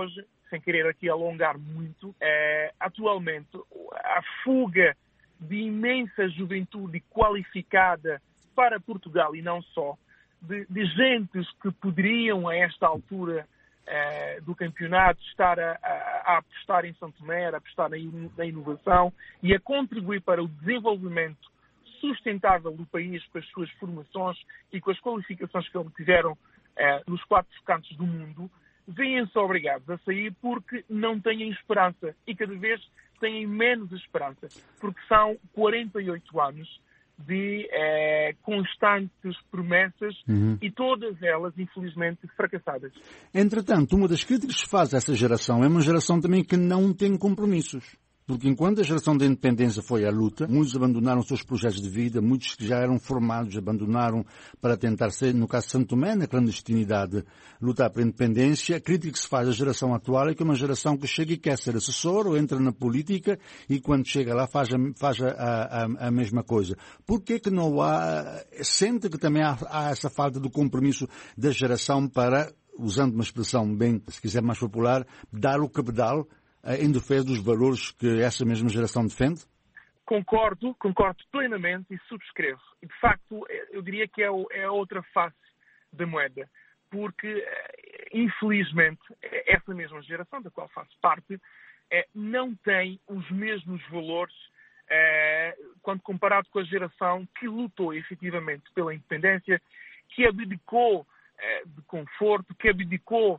sem querer aqui alongar muito, é, atualmente a fuga de imensa juventude qualificada para Portugal e não só, de, de gentes que poderiam a esta altura é, do campeonato estar a, a, a apostar em São Tomé, a apostar na, na inovação e a contribuir para o desenvolvimento sustentável do país com as suas formações e com as qualificações que obtiveram é, nos quatro cantos do mundo, veem-se obrigados a sair porque não têm esperança e cada vez têm menos esperança, porque são quarenta e oito anos de eh, constantes promessas uhum. e todas elas, infelizmente, fracassadas. Entretanto, uma das críticas que se faz a essa geração é uma geração também que não tem compromissos. Porque enquanto a geração da independência foi à luta, muitos abandonaram seus projetos de vida, muitos que já eram formados abandonaram para tentar ser, no caso de São Tomé, na clandestinidade, lutar pela independência. A crítica que se faz à geração atual é que é uma geração que chega e quer ser assessor ou entra na política e quando chega lá faz a, faz a, a, a mesma coisa. Por que que não há, sente que também há, há essa falta de compromisso da geração para, usando uma expressão bem, se quiser mais popular, dar o cabedal em defesa dos valores que essa mesma geração defende? Concordo, concordo plenamente e subscrevo. E, de facto, eu diria que é, o, é a outra face da moeda. Porque, infelizmente, essa mesma geração, da qual faço parte, não tem os mesmos valores quando comparado com a geração que lutou efetivamente pela independência, que abdicou de conforto, que abdicou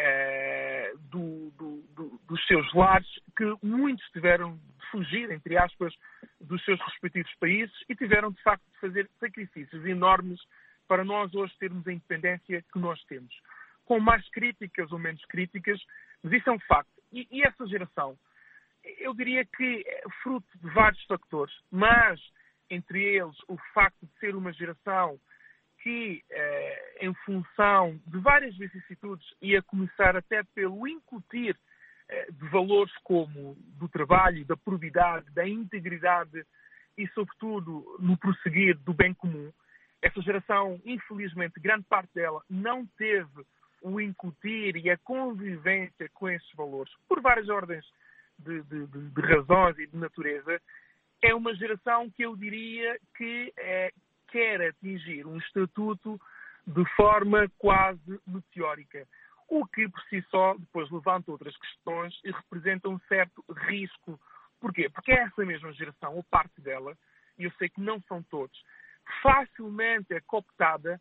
É, do, do, do, dos seus lares, que muitos tiveram de fugir, entre aspas, dos seus respectivos países e tiveram, de facto, de fazer sacrifícios enormes para nós hoje termos a independência que nós temos. Com mais críticas ou menos críticas, mas isso é um facto. E, e essa geração, eu diria que é fruto de vários fatores, mas, entre eles, o facto de ser uma geração que, eh, em função de várias vicissitudes, e a começar até pelo incutir eh, de valores como do trabalho, da probidade, da integridade e, sobretudo, no prosseguir do bem comum, essa geração, infelizmente, grande parte dela não teve o incutir e a convivência com esses valores, por várias ordens de, de, de, de razões e de natureza. É uma geração que eu diria que é quer atingir um estatuto de forma quase meteórica, o que por si só depois levanta outras questões e representa um certo risco. Porquê? Porque essa mesma geração, ou parte dela, e eu sei que não são todos, facilmente é cooptada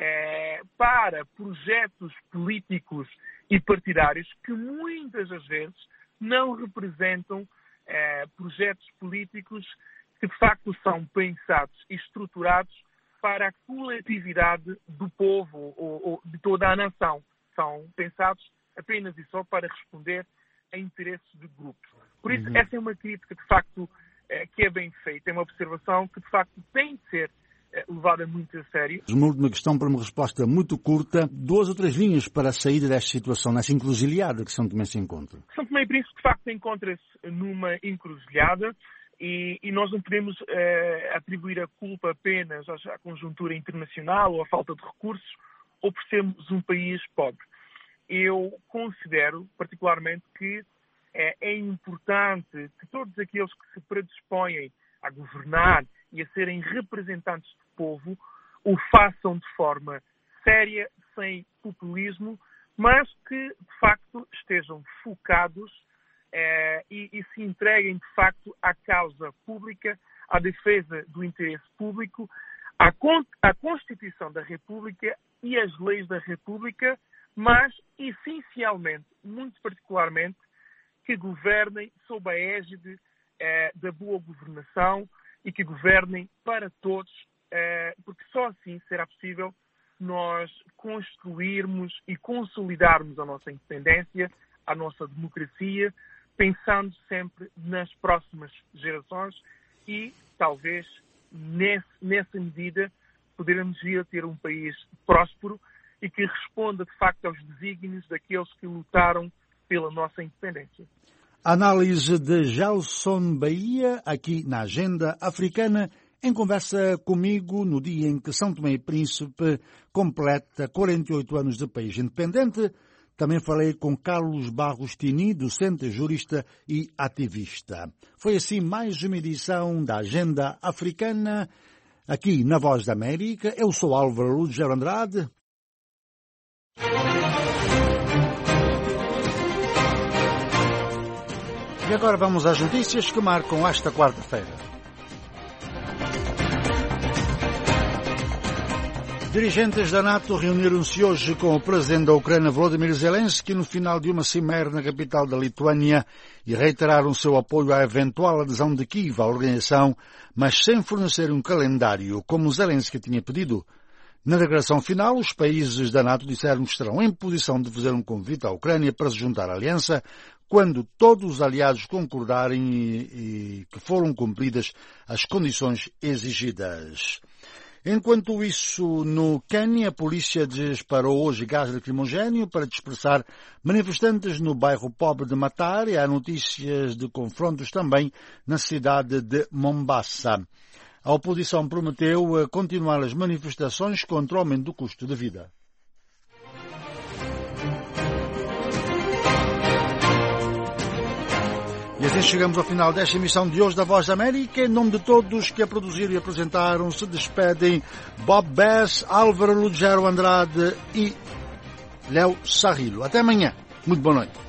é, para projetos políticos e partidários que muitas das vezes não representam é, projetos políticos que de facto são pensados e estruturados para a coletividade do povo ou, ou de toda a nação. São pensados apenas e só para responder a interesses de grupos. Por isso, uhum. essa é uma crítica, de facto, é, que é bem feita. É uma observação que, de facto, tem de ser é, levada muito a sério. Uma última questão para uma resposta muito curta. Duas ou três linhas para a saída desta situação, nessa encruzilhada que São Tomé se encontra. São Tomé e Príncipe, de facto, encontra-se numa encruzilhada. E, e nós não podemos eh, atribuir a culpa apenas à conjuntura internacional ou à falta de recursos ou por sermos um país pobre. Eu considero particularmente que eh, é importante que todos aqueles que se predispõem a governar e a serem representantes do povo o façam de forma séria, sem populismo, mas que de facto estejam focados É, e, e se entreguem, de facto, à causa pública, à defesa do interesse público, à, con à Constituição da República e às leis da República, mas, essencialmente, muito particularmente, que governem sob a égide eh, da boa governação e que governem para todos, eh, porque só assim será possível nós construirmos e consolidarmos a nossa independência, a nossa democracia, pensando sempre nas próximas gerações e, talvez, nesse, nessa medida, poderemos vir a ter um país próspero e que responda, de facto, aos desígnios daqueles que lutaram pela nossa independência. Análise de Gelson Bahia, aqui na Agenda Africana, em conversa comigo no dia em que São Tomé e Príncipe completa quarenta e oito anos de país independente. Também falei com Carlos Barros Tini, docente, jurista e ativista. Foi assim mais uma edição da Agenda Africana, aqui na Voz da América. Eu sou Álvaro Lúcio Andrade. E agora vamos às notícias que marcam esta quarta-feira. Dirigentes da NATO reuniram-se hoje com o presidente da Ucrânia, Volodymyr Zelensky, no final de uma cimeira na capital da Lituânia e reiteraram seu apoio à eventual adesão de Kiev à organização, mas sem fornecer um calendário, como Zelensky tinha pedido. Na declaração final, os países da NATO disseram que estarão em posição de fazer um convite à Ucrânia para se juntar à aliança quando todos os aliados concordarem e, e que foram cumpridas as condições exigidas. Enquanto isso, no Quênia, a polícia disparou hoje gás lacrimogéneo para dispersar manifestantes no bairro pobre de Mathare. Há notícias de confrontos também na cidade de Mombasa. A oposição prometeu continuar as manifestações contra o aumento do custo de vida. E assim chegamos ao final desta emissão de hoje da Voz da América. Em nome de todos que a produziram e apresentaram, se despedem Bob Bass, Álvaro Lugero Andrade e Léo Sarrilo. Até amanhã. Muito boa noite.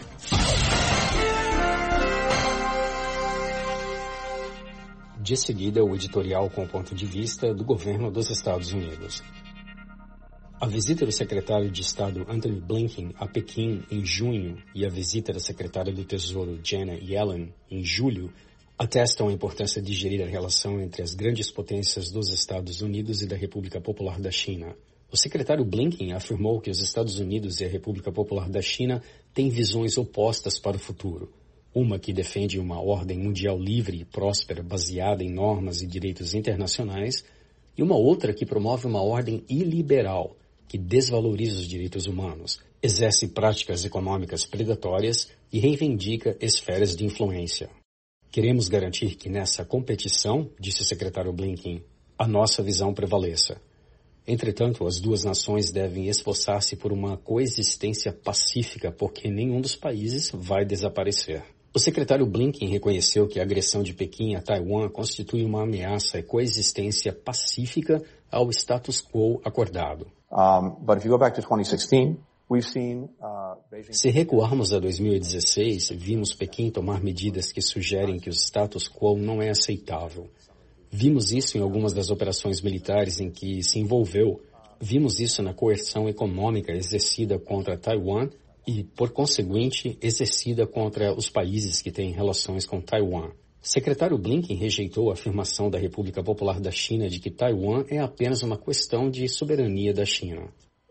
De seguida, o editorial com o ponto de vista do governo dos Estados Unidos. A visita do secretário de Estado Antony Blinken a Pequim em junho e a visita da secretária do Tesouro Janet Yellen em julho atestam a importância de gerir a relação entre as grandes potências dos Estados Unidos e da República Popular da China. O secretário Blinken afirmou que os Estados Unidos e a República Popular da China têm visões opostas para o futuro. Uma que defende uma ordem mundial livre e próspera baseada em normas e direitos internacionais e uma outra que promove uma ordem iliberal que desvaloriza os direitos humanos, exerce práticas econômicas predatórias e reivindica esferas de influência. Queremos garantir que nessa competição, disse o secretário Blinken, a nossa visão prevaleça. Entretanto, as duas nações devem esforçar-se por uma coexistência pacífica, porque nenhum dos países vai desaparecer. O secretário Blinken reconheceu que a agressão de Pequim a Taiwan constitui uma ameaça à coexistência pacífica ao status quo acordado. Um, but if you go back to twenty sixteen, we've seen, uh, Beijing... Se recuarmos a dois mil e dezesseis, vimos Pequim tomar medidas que sugerem que o status quo não é aceitável. Vimos isso em algumas das operações militares em que se envolveu. Vimos isso na coerção econômica exercida contra Taiwan e, por conseguinte, exercida contra os países que têm relações com Taiwan. Secretário Blinken rejeitou a afirmação da República Popular da China de que Taiwan é apenas uma questão de soberania da China.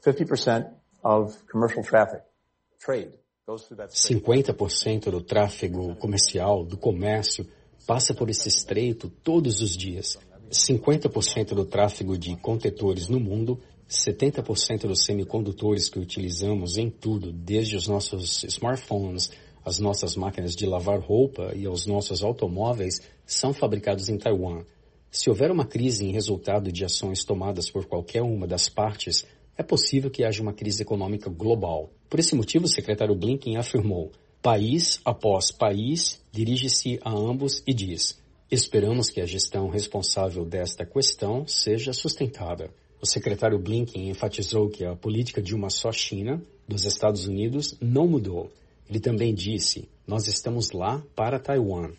cinquenta por cento do tráfego comercial, do comércio, passa por esse estreito todos os dias. cinquenta por cento do tráfego de contentores no mundo, setenta por cento dos semicondutores que utilizamos em tudo, desde os nossos smartphones, as nossas máquinas de lavar roupa e os nossos automóveis são fabricados em Taiwan. Se houver uma crise em resultado de ações tomadas por qualquer uma das partes, é possível que haja uma crise econômica global. Por esse motivo, o secretário Blinken afirmou, país após país, dirige-se a ambos e diz, esperamos que a gestão responsável desta questão seja sustentada. O secretário Blinken enfatizou que a política de uma só China, dos Estados Unidos, não mudou. Ele também disse, nós estamos lá para Taiwan.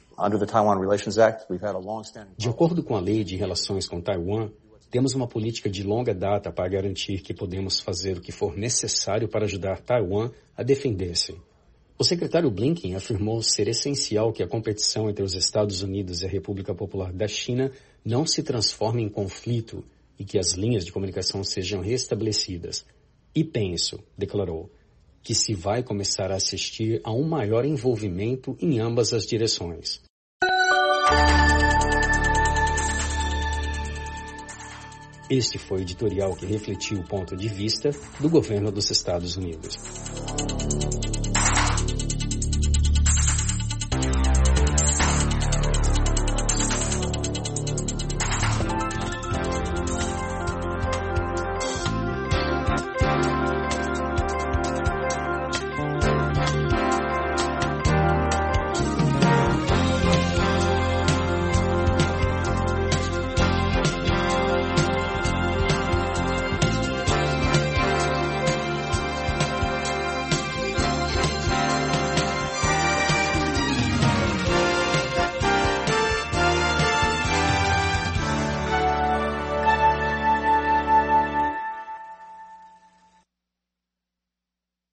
De acordo com a Lei de Relações com Taiwan, temos uma política de longa data para garantir que podemos fazer o que for necessário para ajudar Taiwan a defender-se. O secretário Blinken afirmou ser essencial que a competição entre os Estados Unidos e a República Popular da China não se transforme em conflito e que as linhas de comunicação sejam restabelecidas. E penso, declarou, que se vai começar a assistir a um maior envolvimento em ambas as direções. Este foi o editorial que refletiu o ponto de vista do governo dos Estados Unidos.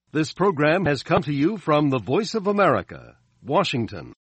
This program has come to you from the Voice of America, Washington.